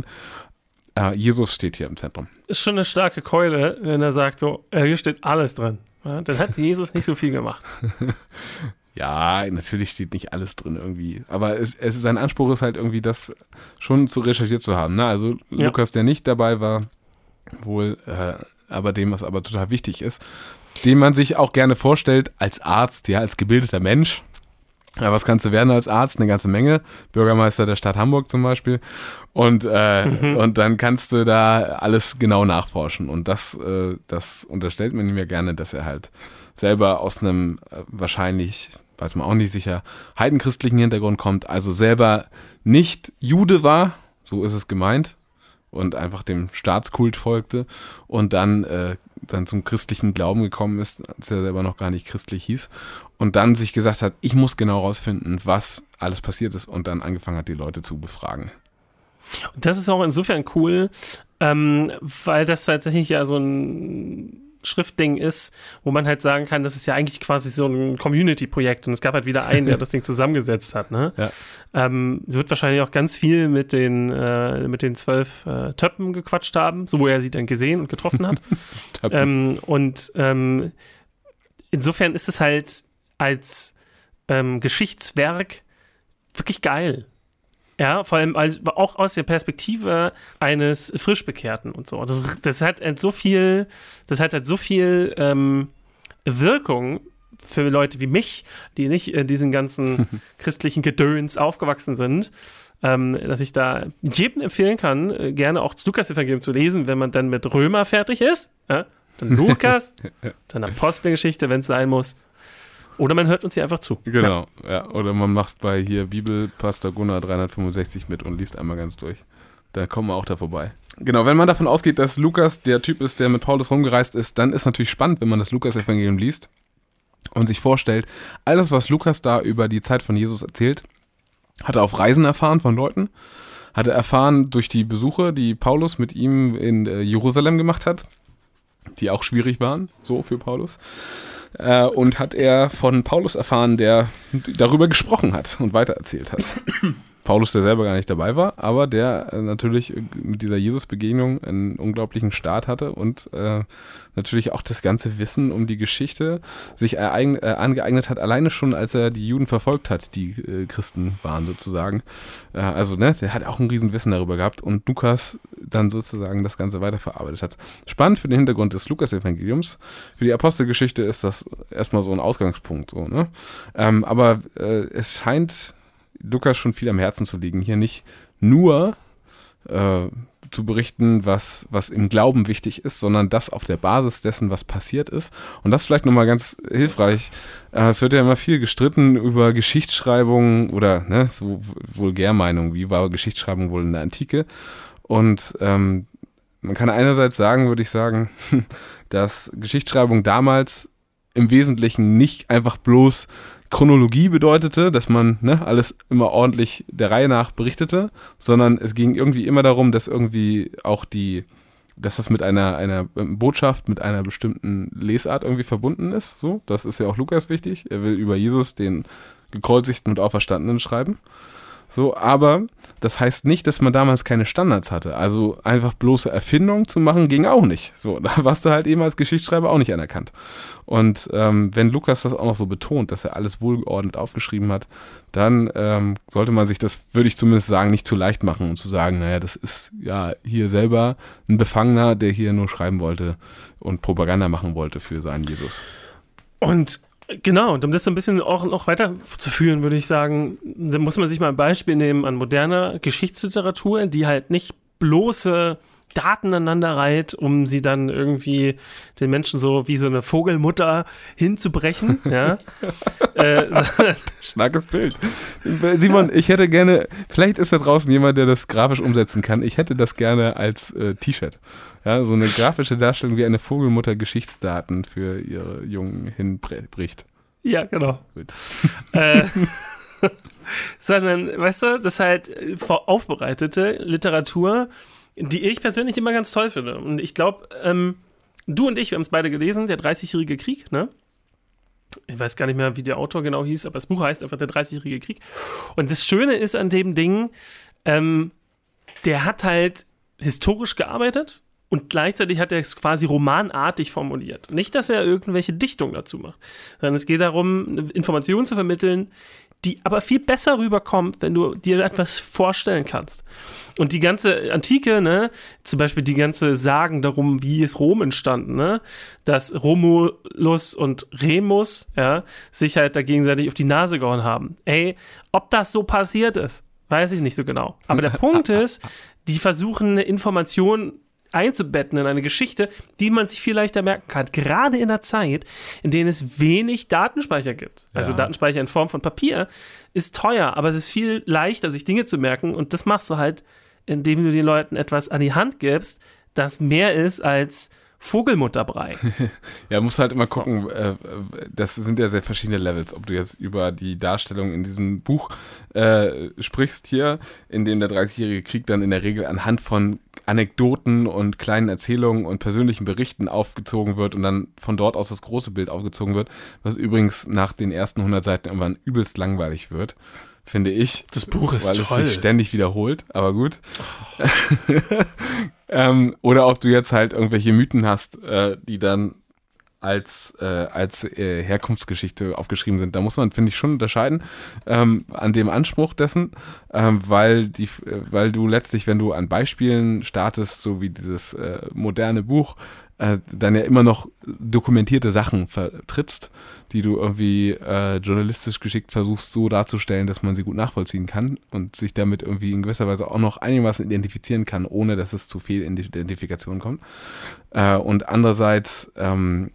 Äh, Jesus steht hier im Zentrum. Ist schon eine starke Keule, wenn er sagt so, äh, hier steht alles drin. Ja, dann hat Jesus nicht so viel gemacht. Ja, natürlich steht nicht alles drin irgendwie. Aber es, es, sein Anspruch ist halt irgendwie, das schon zu recherchiert zu haben. Ne? Also ja. Lukas, der nicht dabei war, wohl, äh, aber dem, was aber total wichtig ist, den man sich auch gerne vorstellt als Arzt, ja, als gebildeter Mensch. Ja, was kannst du werden als Arzt? Eine ganze Menge. Bürgermeister der Stadt Hamburg zum Beispiel. Und, äh, mhm. und dann kannst du da alles genau nachforschen. Und das, äh, das unterstellt man ihm ja gerne, dass er halt selber aus einem äh, wahrscheinlich, weiß man auch nicht sicher, heidenchristlichen Hintergrund kommt, also selber nicht Jude war, so ist es gemeint, und einfach dem Staatskult folgte und dann, äh, dann zum christlichen Glauben gekommen ist, als er selber noch gar nicht christlich hieß, und dann sich gesagt hat, ich muss genau rausfinden, was alles passiert ist, und dann angefangen hat, die Leute zu befragen. Und das ist auch insofern cool, ähm, weil das tatsächlich ja so ein Schriftding ist, wo man halt sagen kann, das ist ja eigentlich quasi so ein Community-Projekt und es gab halt wieder einen, der das Ding zusammengesetzt hat. Ne? Ja. Ähm, wird wahrscheinlich auch ganz viel mit den, äh, mit den zwölf äh, Töppen gequatscht haben, so wo er sie dann gesehen und getroffen hat. ähm, und ähm, insofern ist es halt als ähm, Geschichtswerk wirklich geil. Ja, vor allem als, auch aus der Perspektive eines Frischbekehrten und so. Das, das hat halt so viel, das hat halt so viel ähm, Wirkung für Leute wie mich, die nicht in diesen ganzen christlichen Gedöns aufgewachsen sind, ähm, dass ich da jedem empfehlen kann, äh, gerne auch das Lukas-Evangelium zu lesen, wenn man dann mit Römer fertig ist. Ja? Dann Lukas, dann Apostelgeschichte, wenn es sein muss. Oder man hört uns hier einfach zu. Genau, ja. ja. Oder man macht bei hier Bibelpastor Gunnar dreihundertfünfundsechzig mit und liest einmal ganz durch. Da kommen wir auch da vorbei. Genau, wenn man davon ausgeht, dass Lukas der Typ ist, der mit Paulus rumgereist ist, dann ist natürlich spannend, wenn man das Lukas-Evangelium liest und sich vorstellt, alles, was Lukas da über die Zeit von Jesus erzählt, hat er auf Reisen erfahren von Leuten, hat er erfahren durch die Besuche, die Paulus mit ihm in äh, Jerusalem gemacht hat, die auch schwierig waren, so für Paulus. Äh, und hat er von Paulus erfahren, der darüber gesprochen hat und weitererzählt hat. Paulus, der selber gar nicht dabei war, aber der äh, natürlich mit dieser Jesus-Begegnung einen unglaublichen Start hatte und äh, natürlich auch das ganze Wissen um die Geschichte sich ereign- äh, angeeignet hat, alleine schon, als er die Juden verfolgt hat, die äh, Christen waren sozusagen. Äh, also, ne, der hat auch ein Riesenwissen darüber gehabt und Lukas dann sozusagen das Ganze weiterverarbeitet hat. Spannend für den Hintergrund des Lukas-Evangeliums. Für die Apostelgeschichte ist das erstmal so ein Ausgangspunkt, so, ne? Ähm, aber äh, es scheint Lukas schon viel am Herzen zu liegen, hier nicht nur äh, zu berichten, was, was im Glauben wichtig ist, sondern das auf der Basis dessen, was passiert ist. Und das ist vielleicht nochmal ganz hilfreich. Äh, es wird ja immer viel gestritten über Geschichtsschreibung oder ne, so Vulgärmeinung, wie war Geschichtsschreibung wohl in der Antike. Und ähm, man kann einerseits sagen, würde ich sagen, dass Geschichtsschreibung damals im Wesentlichen nicht einfach bloß Chronologie bedeutete, dass man ne, alles immer ordentlich der Reihe nach berichtete, sondern es ging irgendwie immer darum, dass irgendwie auch die, dass das mit einer, einer Botschaft, mit einer bestimmten Lesart irgendwie verbunden ist. So, das ist ja auch Lukas wichtig. Er will über Jesus, den Gekreuzigten und Auferstandenen, schreiben. So, aber das heißt nicht, dass man damals keine Standards hatte. Also einfach bloße Erfindung zu machen, ging auch nicht. So, da warst du halt eben als Geschichtsschreiber auch nicht anerkannt. Und ähm, wenn Lukas das auch noch so betont, dass er alles wohlgeordnet aufgeschrieben hat, dann ähm, sollte man sich das, würde ich zumindest sagen, nicht zu leicht machen und zu sagen, naja, das ist ja hier selber ein Befangener, der hier nur schreiben wollte und Propaganda machen wollte für seinen Jesus. Und genau, und um das so ein bisschen auch noch weiterzuführen, würde ich sagen, muss man sich mal ein Beispiel nehmen an moderner Geschichtsliteratur, die halt nicht bloße Daten aneinander reiht, um sie dann irgendwie den Menschen so wie so eine Vogelmutter hinzubrechen. Ja? äh, Starkes Bild. Simon, ich hätte gerne, vielleicht ist da draußen jemand, der das grafisch umsetzen kann. Ich hätte das gerne als äh, T-Shirt. Ja, so eine grafische Darstellung, wie eine Vogelmutter Geschichtsdaten für ihre Jungen hinbricht. Ja, genau. Gut. äh, sondern, weißt du, das ist halt aufbereitete Literatur, die ich persönlich immer ganz toll finde. Und ich glaube, ähm, du und ich, wir haben es beide gelesen, der dreißigjährige Krieg, ne? Ich weiß gar nicht mehr, wie der Autor genau hieß, aber das Buch heißt einfach der dreißigjährige Krieg. Und das Schöne ist an dem Ding, ähm, der hat halt historisch gearbeitet und gleichzeitig hat er es quasi romanartig formuliert. Nicht, dass er irgendwelche Dichtungen dazu macht, sondern es geht darum, Informationen zu vermitteln, die aber viel besser rüberkommt, wenn du dir etwas vorstellen kannst. Und die ganze Antike, ne, zum Beispiel die ganze Sagen darum, wie ist Rom entstanden, ne, dass Romulus und Remus, ja, sich halt da gegenseitig auf die Nase gehauen haben. Ey, ob das so passiert ist, weiß ich nicht so genau. Aber der Punkt ist, die versuchen eine Information einzubetten in eine Geschichte, die man sich viel leichter merken kann. Gerade in der Zeit, in der es wenig Datenspeicher gibt. Also ja. Datenspeicher in Form von Papier ist teuer, aber es ist viel leichter, sich Dinge zu merken. Und das machst du halt, indem du den Leuten etwas an die Hand gibst, das mehr ist als Vogelmutterbrei. Ja, musst halt immer gucken, äh, das sind ja sehr verschiedene Levels, ob du jetzt über die Darstellung in diesem Buch äh, sprichst hier, in dem der dreißigjährige Krieg dann in der Regel anhand von Anekdoten und kleinen Erzählungen und persönlichen Berichten aufgezogen wird und dann von dort aus das große Bild aufgezogen wird, was übrigens nach den ersten hundert Seiten irgendwann übelst langweilig wird, finde ich. Das Buch ist weil toll. Weil es sich ständig wiederholt, aber gut. Oh. ähm, oder ob du jetzt halt irgendwelche Mythen hast, äh, die dann als, äh, als äh, Herkunftsgeschichte aufgeschrieben sind. Da muss man, finde ich, schon unterscheiden ähm, an dem Anspruch dessen, ähm, weil, die, äh, weil du letztlich, wenn du an Beispielen startest, so wie dieses äh, moderne Buch, äh, dann ja immer noch dokumentierte Sachen vertrittst, die du irgendwie äh, journalistisch geschickt versuchst so darzustellen, dass man sie gut nachvollziehen kann und sich damit irgendwie in gewisser Weise auch noch einigermaßen identifizieren kann, ohne dass es zu viel in die Identifikation kommt. Äh, und andererseits ähm,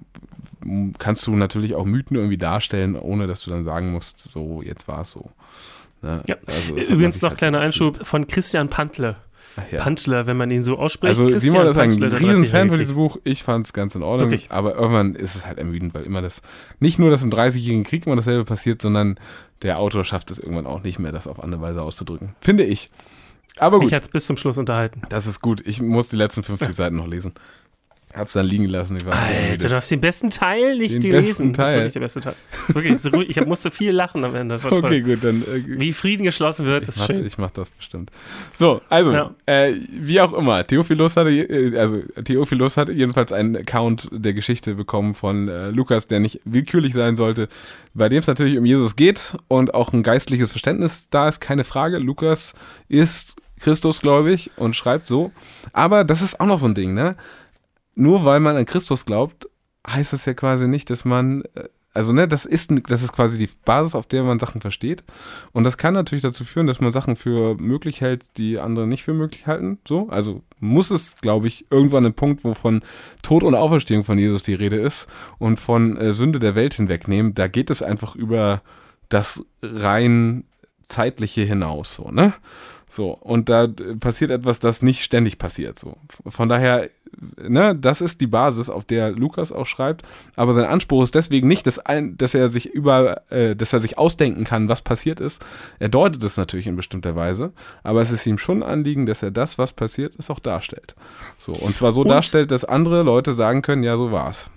kannst du natürlich auch Mythen irgendwie darstellen, ohne dass du dann sagen musst, so, jetzt war es so. Ne? Ja. Also, übrigens noch halt kleiner so Einschub von Christian Pantle. Ja. Pantler, wenn man ihn so ausspricht. Also Christian Simon ist ein Pantler, riesen Fan von diesem Buch. Ich fand es ganz in Ordnung. Wirklich? Aber irgendwann ist es halt ermüdend, weil immer das, nicht nur, dass im dreißigjährigen Krieg immer dasselbe passiert, sondern der Autor schafft es irgendwann auch nicht mehr, das auf andere Weise auszudrücken. Finde ich. Aber gut. Ich hatte es bis zum Schluss unterhalten. Das ist gut. Ich muss die letzten fünfzig Seiten noch lesen. Hab's dann liegen lassen. Ich war Alter, du hast den besten Teil nicht den gelesen. Besten Teil. Das war wirklich der beste Teil. Wirklich, so, ich musste viel lachen am Ende. Das war toll. Okay, gut, dann. Äh, wie Frieden geschlossen wird, ist mach, schön. Ich mach das bestimmt. So, also, ja. äh, wie auch immer, Theophilus hatte, äh, also Theophilus hat jedenfalls einen Account der Geschichte bekommen von äh, Lukas, der nicht willkürlich sein sollte, bei dem es natürlich um Jesus geht und auch ein geistliches Verständnis da ist, keine Frage. Lukas ist Christus, glaube ich, und schreibt so. Aber das ist auch noch so ein Ding, ne? Nur weil man an Christus glaubt, heißt das ja quasi nicht, dass man, also ne, das ist, das ist quasi die Basis, auf der man Sachen versteht. Und das kann natürlich dazu führen, dass man Sachen für möglich hält, die andere nicht für möglich halten. So, also muss es, glaube ich, irgendwann ein Punkt, wo von Tod und Auferstehung von Jesus die Rede ist und von äh, Sünde der Welt hinwegnehmen. Da geht es einfach über das rein zeitliche hinaus, so, ne? So, und da passiert etwas, das nicht ständig passiert, so. Von daher, ne, das ist die Basis, auf der Lukas auch schreibt, aber sein Anspruch ist deswegen nicht, dass, ein, dass er sich über, äh, dass er sich ausdenken kann, was passiert ist. Er deutet es natürlich in bestimmter Weise, aber es ist ihm schon ein Anliegen, dass er das, was passiert ist, auch darstellt. So, und zwar so und? darstellt, dass andere Leute sagen können, ja, so war's.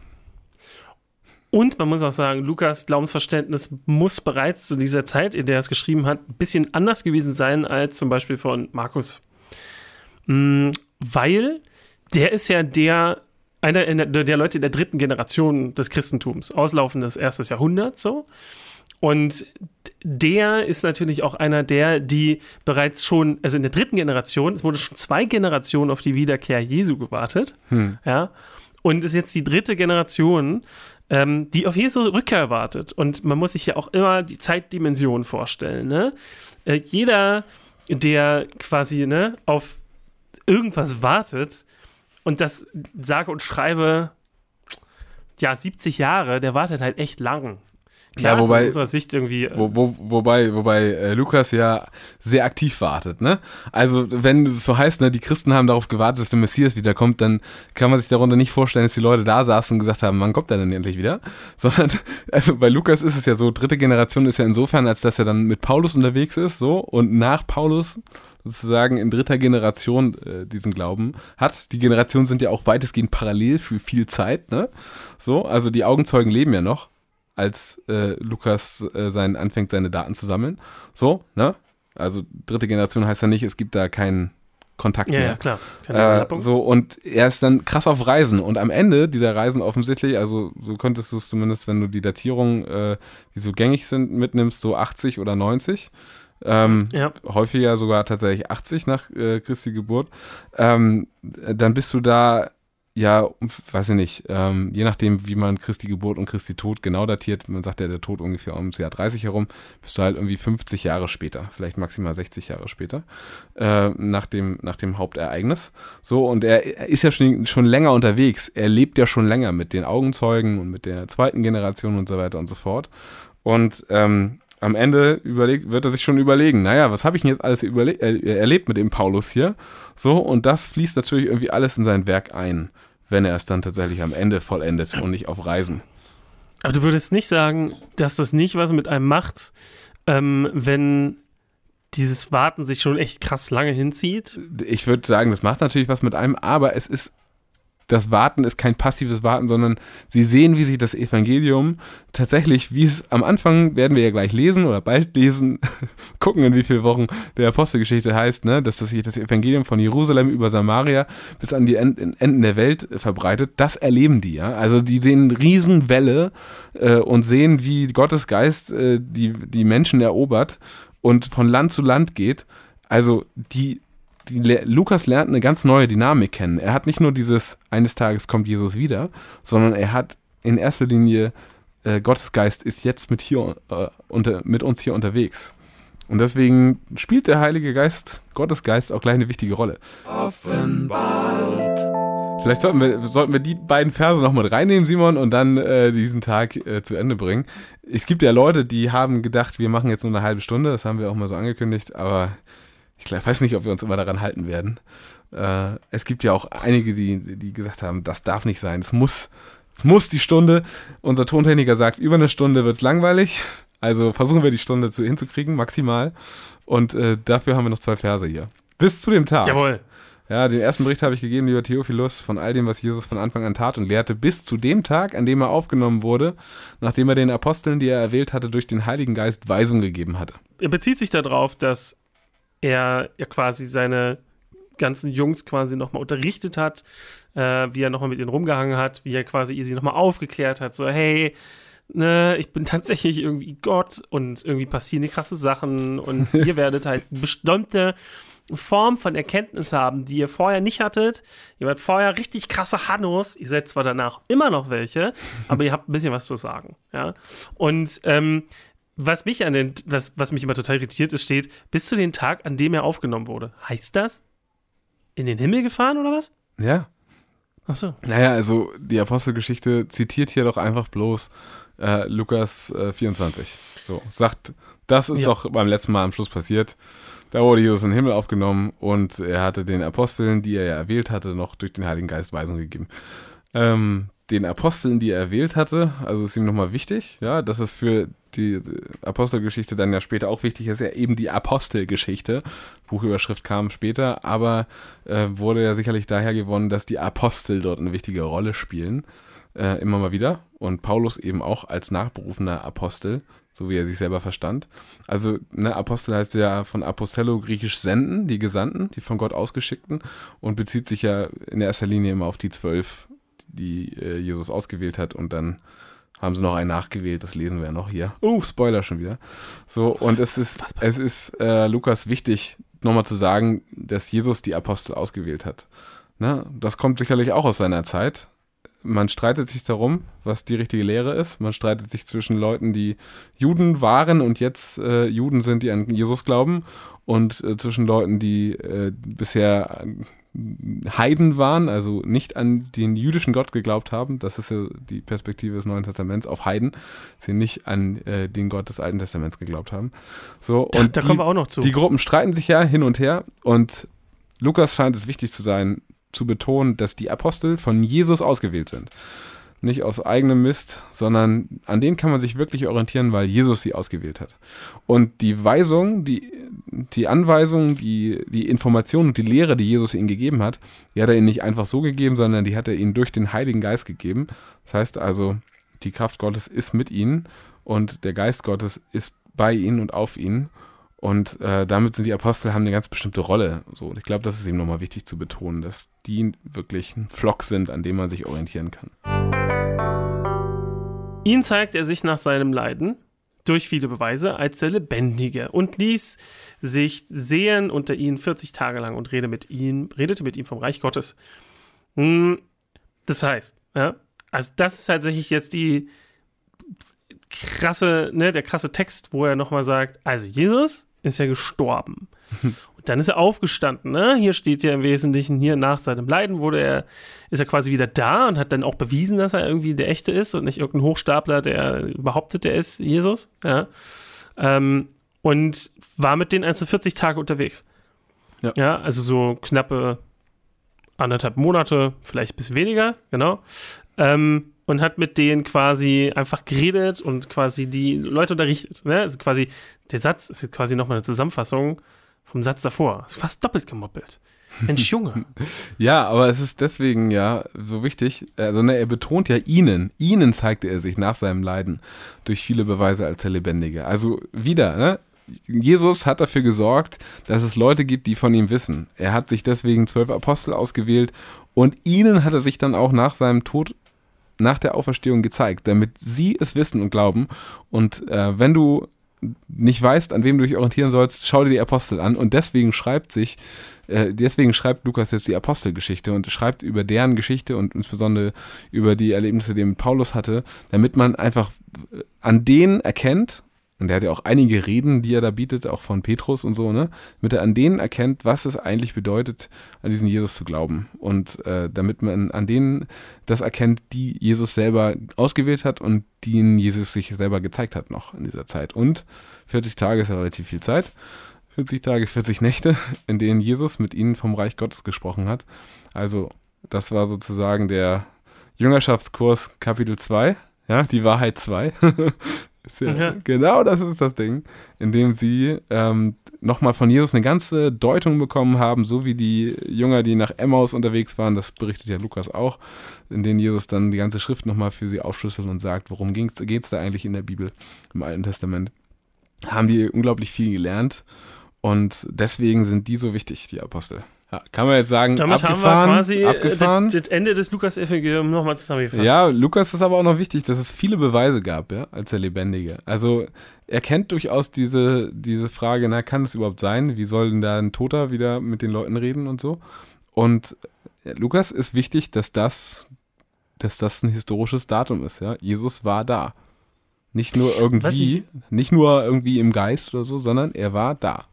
Und man muss auch sagen, Lukas' Glaubensverständnis muss bereits zu dieser Zeit, in der er es geschrieben hat, ein bisschen anders gewesen sein als zum Beispiel von Markus. Mhm, weil der ist ja der, einer der Leute in der dritten Generation des Christentums, auslaufendes erstes Jahrhundert, so. Und der ist natürlich auch einer der, die bereits schon, also in der dritten Generation, es wurde schon zwei Generationen auf die Wiederkehr Jesu gewartet, hm. ja. Und ist jetzt die dritte Generation, ähm, die auf Jesu Rückkehr wartet. Und man muss sich ja auch immer die Zeitdimension vorstellen. Ne? Äh, jeder, der quasi ne, auf irgendwas wartet und das sage und schreibe, ja, siebzig Jahre, der wartet halt echt lang. Klar, ja, wobei, aus unserer Sicht irgendwie. Äh, wo, wo, wobei, wobei äh, Lukas ja sehr aktiv wartet, ne? Also, wenn es so heißt, ne, die Christen haben darauf gewartet, dass der Messias wiederkommt, dann kann man sich darunter nicht vorstellen, dass die Leute da saßen und gesagt haben, wann kommt er denn endlich wieder? Sondern, also bei Lukas ist es ja so, dritte Generation ist ja insofern, als dass er dann mit Paulus unterwegs ist, so, und nach Paulus sozusagen in dritter Generation äh, diesen Glauben hat. Die Generationen sind ja auch weitestgehend parallel für viel Zeit, ne? So, also die Augenzeugen leben ja noch, als äh, Lukas äh, sein, anfängt, seine Daten zu sammeln. So, ne? Also dritte Generation heißt ja nicht, es gibt da keinen Kontakt ja, mehr. Ja, klar. Keine äh, so, und er ist dann krass auf Reisen. Und am Ende dieser Reisen offensichtlich, also so könntest du es zumindest, wenn du die Datierung, äh, die so gängig sind, mitnimmst, so achtzig oder neunzig. Ähm, ja. Häufiger sogar tatsächlich achtzig nach äh, Christi Geburt. Ähm, dann bist du da ja, weiß ich nicht, ähm, je nachdem, wie man Christi Geburt und Christi Tod genau datiert, man sagt ja, der Tod ungefähr ums Jahr dreißig herum, bist du halt irgendwie fünfzig Jahre später, vielleicht maximal sechzig Jahre später, äh, nach dem, nach dem Hauptereignis. So, und er, er ist ja schon, schon länger unterwegs, er lebt ja schon länger mit den Augenzeugen und mit der zweiten Generation und so weiter und so fort. Und ähm, am Ende überlegt, wird er sich schon überlegen, naja, was habe ich denn jetzt alles überle- äh, erlebt mit dem Paulus hier? So, und das fließt natürlich irgendwie alles in sein Werk ein, wenn er es dann tatsächlich am Ende vollendet und nicht auf Reisen. Aber du würdest nicht sagen, dass das nicht was mit einem macht, ähm, wenn dieses Warten sich schon echt krass lange hinzieht? Ich würde sagen, das macht natürlich was mit einem, aber es ist, das Warten ist kein passives Warten, sondern sie sehen, wie sich das Evangelium tatsächlich, wie es am Anfang, werden wir ja gleich lesen oder bald lesen, gucken in wie vielen Wochen der Apostelgeschichte heißt, ne, dass sich das Evangelium von Jerusalem über Samaria bis an die Enden der Welt verbreitet, das erleben die, ja, also die sehen eine Riesenwelle äh, und sehen, wie Gottes Geist äh, die, die Menschen erobert und von Land zu Land geht, also die Die, Lukas lernt eine ganz neue Dynamik kennen. Er hat nicht nur dieses, eines Tages kommt Jesus wieder, sondern er hat in erster Linie, äh, Gottes Geist ist jetzt mit, hier, äh, unter, mit uns hier unterwegs. Und deswegen spielt der Heilige Geist, Gottes Geist, auch gleich eine wichtige Rolle. Offenbart. Vielleicht sollten wir, sollten wir die beiden Verse noch mit reinnehmen, Simon, und dann äh, diesen Tag äh, zu Ende bringen. Es gibt ja Leute, die haben gedacht, wir machen jetzt nur eine halbe Stunde, das haben wir auch mal so angekündigt, aber ich weiß nicht, ob wir uns immer daran halten werden. Äh, es gibt ja auch einige, die, die gesagt haben, das darf nicht sein. Es muss, es muss die Stunde. Unser Tontechniker sagt, über eine Stunde wird es langweilig. Also versuchen wir die Stunde zu, hinzukriegen, maximal. Und äh, dafür haben wir noch zwei Verse hier. Bis zu dem Tag. Jawohl. Ja, den ersten Bericht habe ich gegeben, lieber Theophilus, von all dem, was Jesus von Anfang an tat und lehrte, bis zu dem Tag, an dem er aufgenommen wurde, nachdem er den Aposteln, die er erwählt hatte, durch den Heiligen Geist Weisung gegeben hatte. Er bezieht sich darauf, dass er ja quasi seine ganzen Jungs quasi nochmal unterrichtet hat, äh, wie er nochmal mit ihnen rumgehangen hat, wie er quasi sie nochmal aufgeklärt hat, so hey, ne, ich bin tatsächlich irgendwie Gott und irgendwie passieren die krasse Sachen und ihr werdet halt bestimmte Form von Erkenntnis haben, die ihr vorher nicht hattet. Ihr wart vorher richtig krasse Hannos. Ihr seid zwar danach immer noch welche, aber ihr habt ein bisschen was zu sagen. Ja? Und ähm, was mich an den, was, was mich immer total irritiert, ist, steht, bis zu dem Tag, an dem er aufgenommen wurde. Heißt das? In den Himmel gefahren oder was? Ja. Ach so. Naja, also die Apostelgeschichte zitiert hier doch einfach bloß äh, Lukas äh, vierundzwanzig. So, sagt, das ist ja. doch beim letzten Mal am Schluss passiert. Da wurde Jesus in den Himmel aufgenommen und er hatte den Aposteln, die er ja erwählt hatte, noch durch den Heiligen Geist Weisung gegeben. Ähm, den Aposteln, die er erwählt hatte, also ist ihm nochmal wichtig, ja, dass es für die Apostelgeschichte dann ja später auch wichtig ist, ja eben die Apostelgeschichte. Buchüberschrift kam später, aber äh, wurde ja sicherlich daher gewonnen, dass die Apostel dort eine wichtige Rolle spielen, äh, immer mal wieder. Und Paulus eben auch als nachberufener Apostel, so wie er sich selber verstand. Also, ne, Apostel heißt ja von Apostello griechisch senden, die Gesandten, die von Gott ausgeschickten, und bezieht sich ja in erster Linie immer auf die zwölf, die äh, Jesus ausgewählt hat, und dann haben sie noch einen nachgewählt, das lesen wir ja noch hier. Oh, Spoiler schon wieder. So, und es ist, es ist äh, Lukas wichtig, nochmal zu sagen, dass Jesus die Apostel ausgewählt hat. Ne? Das kommt sicherlich auch aus seiner Zeit. Man streitet sich darum, was die richtige Lehre ist. Man streitet sich zwischen Leuten, die Juden waren und jetzt äh, Juden sind, die an Jesus glauben, und äh, zwischen Leuten, die äh, bisher Heiden waren, also nicht an den jüdischen Gott geglaubt haben. Das ist ja die Perspektive des Neuen Testaments auf Heiden, sie nicht an äh, den Gott des Alten Testaments geglaubt haben. So, da, und da die, kommen wir auch noch zu. Die Gruppen streiten sich ja hin und her, und Lukas scheint es wichtig zu sein, zu betonen, dass die Apostel von Jesus ausgewählt sind. Nicht aus eigenem Mist, sondern an denen kann man sich wirklich orientieren, weil Jesus sie ausgewählt hat. Und die Weisung, die, die Anweisung, die, die Information und die Lehre, die Jesus ihnen gegeben hat, die hat er ihnen nicht einfach so gegeben, sondern die hat er ihnen durch den Heiligen Geist gegeben. Das heißt also, die Kraft Gottes ist mit ihnen und der Geist Gottes ist bei ihnen und auf ihnen. Und äh, damit sind die Apostel, haben eine ganz bestimmte Rolle. So, ich glaube, das ist eben nochmal wichtig zu betonen, dass die wirklich ein Flock sind, an dem man sich orientieren kann. Ihn zeigt er sich nach seinem Leiden durch viele Beweise als der Lebendige und ließ sich sehen unter ihnen vierzig Tage lang und redete mit ihm, redete mit ihm vom Reich Gottes. Das heißt, ja, also das ist tatsächlich jetzt die krasse, ne, der krasse Text, wo er nochmal sagt, also Jesus ist ja gestorben. Und dann ist er aufgestanden, ne? Hier steht ja im Wesentlichen, hier nach seinem Leiden wurde er, ist er quasi wieder da und hat dann auch bewiesen, dass er irgendwie der Echte ist und nicht irgendein Hochstapler, der behauptet, er ist Jesus, ja. Ähm, und war mit denen also vierzig Tage unterwegs. Ja. Ja, also so knappe anderthalb Monate, vielleicht ein bisschen weniger, genau. Ähm, und hat mit denen quasi einfach geredet und quasi die Leute unterrichtet. Ne? Also quasi, der Satz ist quasi nochmal eine Zusammenfassung vom Satz davor. Ist fast doppelt gemoppelt. Mensch, Junge. Ja, aber es ist deswegen ja so wichtig, also ne, er betont ja ihnen, ihnen zeigte er sich nach seinem Leiden durch viele Beweise als der Lebendige. Also wieder, ne? Jesus hat dafür gesorgt, dass es Leute gibt, die von ihm wissen. Er hat sich deswegen zwölf Apostel ausgewählt und ihnen hat er sich dann auch nach seinem Tod, nach der Auferstehung gezeigt, damit sie es wissen und glauben. Und äh, wenn du nicht weißt, an wem du dich orientieren sollst, schau dir die Apostel an. Und deswegen schreibt sich, äh, deswegen schreibt Lukas jetzt die Apostelgeschichte und schreibt über deren Geschichte und insbesondere über die Erlebnisse, die er mit Paulus hatte, damit man einfach an denen erkennt, und der hat ja auch einige Reden, die er da bietet, auch von Petrus und so, ne, damit er an denen erkennt, was es eigentlich bedeutet, an diesen Jesus zu glauben. Und äh, damit man an denen das erkennt, die Jesus selber ausgewählt hat und denen Jesus sich selber gezeigt hat noch in dieser Zeit. Und vierzig Tage ist ja relativ viel Zeit. vierzig Tage, vierzig Nächte, in denen Jesus mit ihnen vom Reich Gottes gesprochen hat. Also das war sozusagen der Jüngerschaftskurs Kapitel zwei, ja, die Wahrheit zwei. Ja, ja. Genau, das ist das Ding, in dem sie ähm, nochmal von Jesus eine ganze Deutung bekommen haben, so wie die Jünger, die nach Emmaus unterwegs waren, das berichtet ja Lukas auch, in denen Jesus dann die ganze Schrift nochmal für sie aufschlüsselt und sagt, worum geht es da eigentlich in der Bibel, im Alten Testament. Haben die unglaublich viel gelernt und deswegen sind die so wichtig, die Apostel. Ja, kann man jetzt sagen, damit abgefahren, haben wir quasi abgefahren. Das, das Ende des Lukas-Evangeliums nochmal zusammengefasst. Ja, Lukas ist aber auch noch wichtig, dass es viele Beweise gab, ja, als der Lebendige. Also er kennt durchaus diese, diese Frage, na, kann es überhaupt sein? Wie soll denn da ein Toter wieder mit den Leuten reden und so? Und ja, Lukas ist wichtig, dass das, dass das ein historisches Datum ist, ja. Jesus war da. Nicht nur irgendwie, nicht nur irgendwie im Geist oder so, sondern er war da.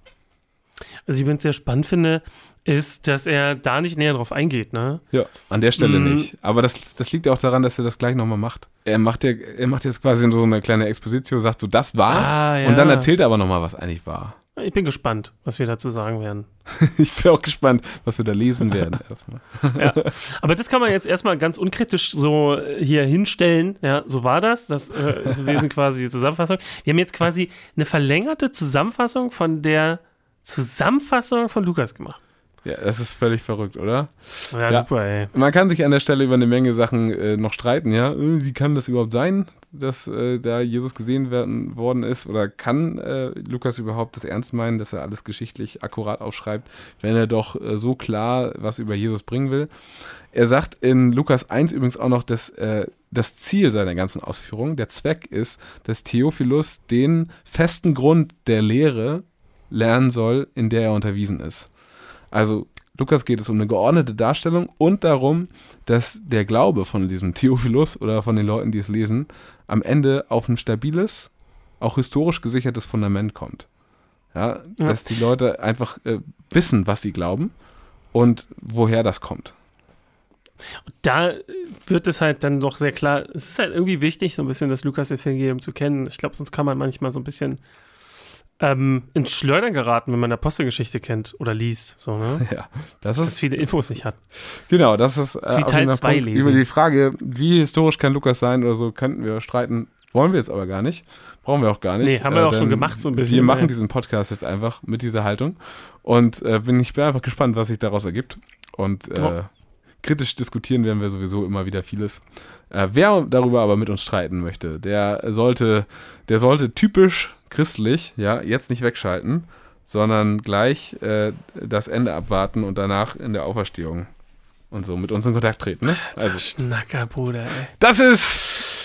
Also ich, wenn es sehr spannend finde, ist, dass er da nicht näher drauf eingeht, ne? Ja, an der Stelle mm. nicht. Aber das, das liegt ja auch daran, dass er das gleich nochmal macht. Er macht ja, er macht jetzt quasi so eine kleine Expositio, sagt so, das war, ah, ja. und dann erzählt er aber nochmal, was eigentlich war. Ich bin gespannt, was wir dazu sagen werden. Ich bin auch gespannt, was wir da lesen werden erstmal. Ja. Aber das kann man jetzt erstmal ganz unkritisch so hier hinstellen. Ja, so war das. Das äh, ist lesen quasi die Zusammenfassung. Wir haben jetzt quasi eine verlängerte Zusammenfassung von der Zusammenfassung von Lukas gemacht. Ja, das ist völlig verrückt, oder? Ja, ja, super, ey. Man kann sich an der Stelle über eine Menge Sachen äh, noch streiten, ja. Wie kann das überhaupt sein, dass äh, da Jesus gesehen werden, worden ist? Oder kann äh, Lukas überhaupt das ernst meinen, dass er alles geschichtlich akkurat aufschreibt, wenn er doch äh, so klar was über Jesus bringen will? Er sagt in Lukas eins übrigens auch noch, dass äh, das Ziel seiner ganzen Ausführungen, der Zweck ist, dass Theophilus den festen Grund der Lehre lernen soll, in der er unterwiesen ist. Also Lukas geht es um eine geordnete Darstellung und darum, dass der Glaube von diesem Theophilus oder von den Leuten, die es lesen, am Ende auf ein stabiles, auch historisch gesichertes Fundament kommt. Ja, ja. Dass die Leute einfach äh, wissen, was sie glauben und woher das kommt. Da wird es halt dann doch sehr klar, es ist halt irgendwie wichtig, so ein bisschen das Lukas-Evangelium zu kennen. Ich glaube, sonst kann man manchmal so ein bisschen Ähm, ins Schleudern geraten, wenn man Apostelgeschichte kennt oder liest. So, ne? Ja, das ist. Dass viele Infos nicht hat. Genau, das ist. Äh, das ist wie Teil zwei lesen. Über die Frage, wie historisch kann Lukas sein oder so, könnten wir streiten. Wollen wir jetzt aber gar nicht. Brauchen wir auch gar nicht. Nee, haben wir äh, auch schon gemacht, so ein bisschen. Wir machen ja. diesen Podcast jetzt einfach mit dieser Haltung. Und äh, bin, ich bin einfach gespannt, was sich daraus ergibt. Und äh, oh. kritisch diskutieren werden wir sowieso immer wieder vieles. Äh, wer darüber aber mit uns streiten möchte, der sollte, der sollte typisch christlich, ja, jetzt nicht wegschalten, sondern gleich äh, das Ende abwarten und danach in der Auferstehung und so mit uns in Kontakt treten. Ne? Also Schnacker, Bruder, ey. Das ist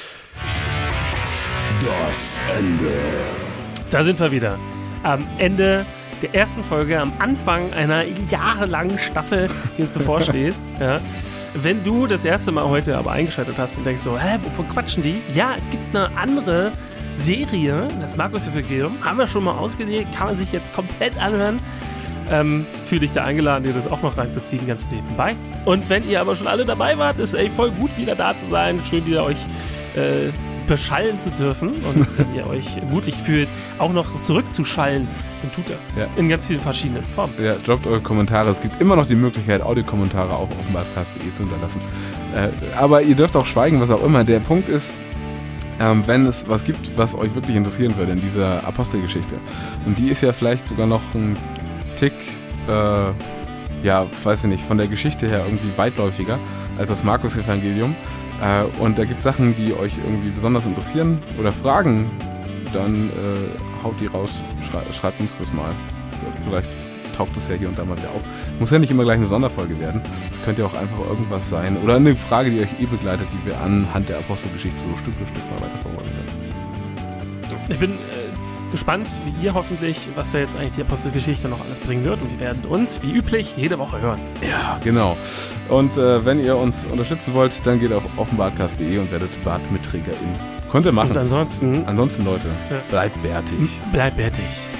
das Ende. Da sind wir wieder. Am Ende der ersten Folge, am Anfang einer jahrelangen Staffel, die uns bevorsteht. Ja. Wenn du das erste Mal heute aber eingeschaltet hast und denkst so, hä, wovon quatschen die? Ja, es gibt eine andere Serie, das Markus-Evangelium, haben wir schon mal ausgelegt, kann man sich jetzt komplett anhören. Ähm, fühl dich da eingeladen, dir das auch noch reinzuziehen, ganz nebenbei. Und wenn ihr aber schon alle dabei wart, ist ey voll gut, wieder da zu sein. Schön, wieder euch äh, beschallen zu dürfen. Und wenn ihr euch mutig fühlt, auch noch zurückzuschallen, dann tut das. Ja. In ganz vielen verschiedenen Formen. Ja, droppt eure Kommentare. Es gibt immer noch die Möglichkeit, Audiokommentare auch auf podcast punkt de zu hinterlassen. Äh, aber ihr dürft auch schweigen, was auch immer. Der Punkt ist, Ähm, wenn es was gibt, was euch wirklich interessieren würde in dieser Apostelgeschichte. Und die ist ja vielleicht sogar noch ein Tick, äh, ja, weiß ich nicht, von der Geschichte her irgendwie weitläufiger als das Markus-Evangelium. Äh, und da gibt es Sachen, die euch irgendwie besonders interessieren oder Fragen, dann äh, haut die raus, schrei- schreibt uns das mal. Vielleicht taucht das ja hier und da mal wieder auf. Muss ja nicht immer gleich eine Sonderfolge werden. Das könnte ja auch einfach irgendwas sein. Oder eine Frage, die euch eh begleitet, die wir anhand der Apostelgeschichte so Stück für Stück mal weiter verfolgen werden. Ich bin äh, gespannt, wie ihr hoffentlich, was da jetzt eigentlich die Apostelgeschichte noch alles bringen wird. Und wir werden uns, wie üblich, jede Woche hören. Ja, genau. Und äh, wenn ihr uns unterstützen wollt, dann geht auf offenbartcast punkt de und werdet Bartmitträgerin. Könnt ihr machen. Und ansonsten... Ansonsten, Leute, ja. bleibt bärtig. Bleibt bärtig.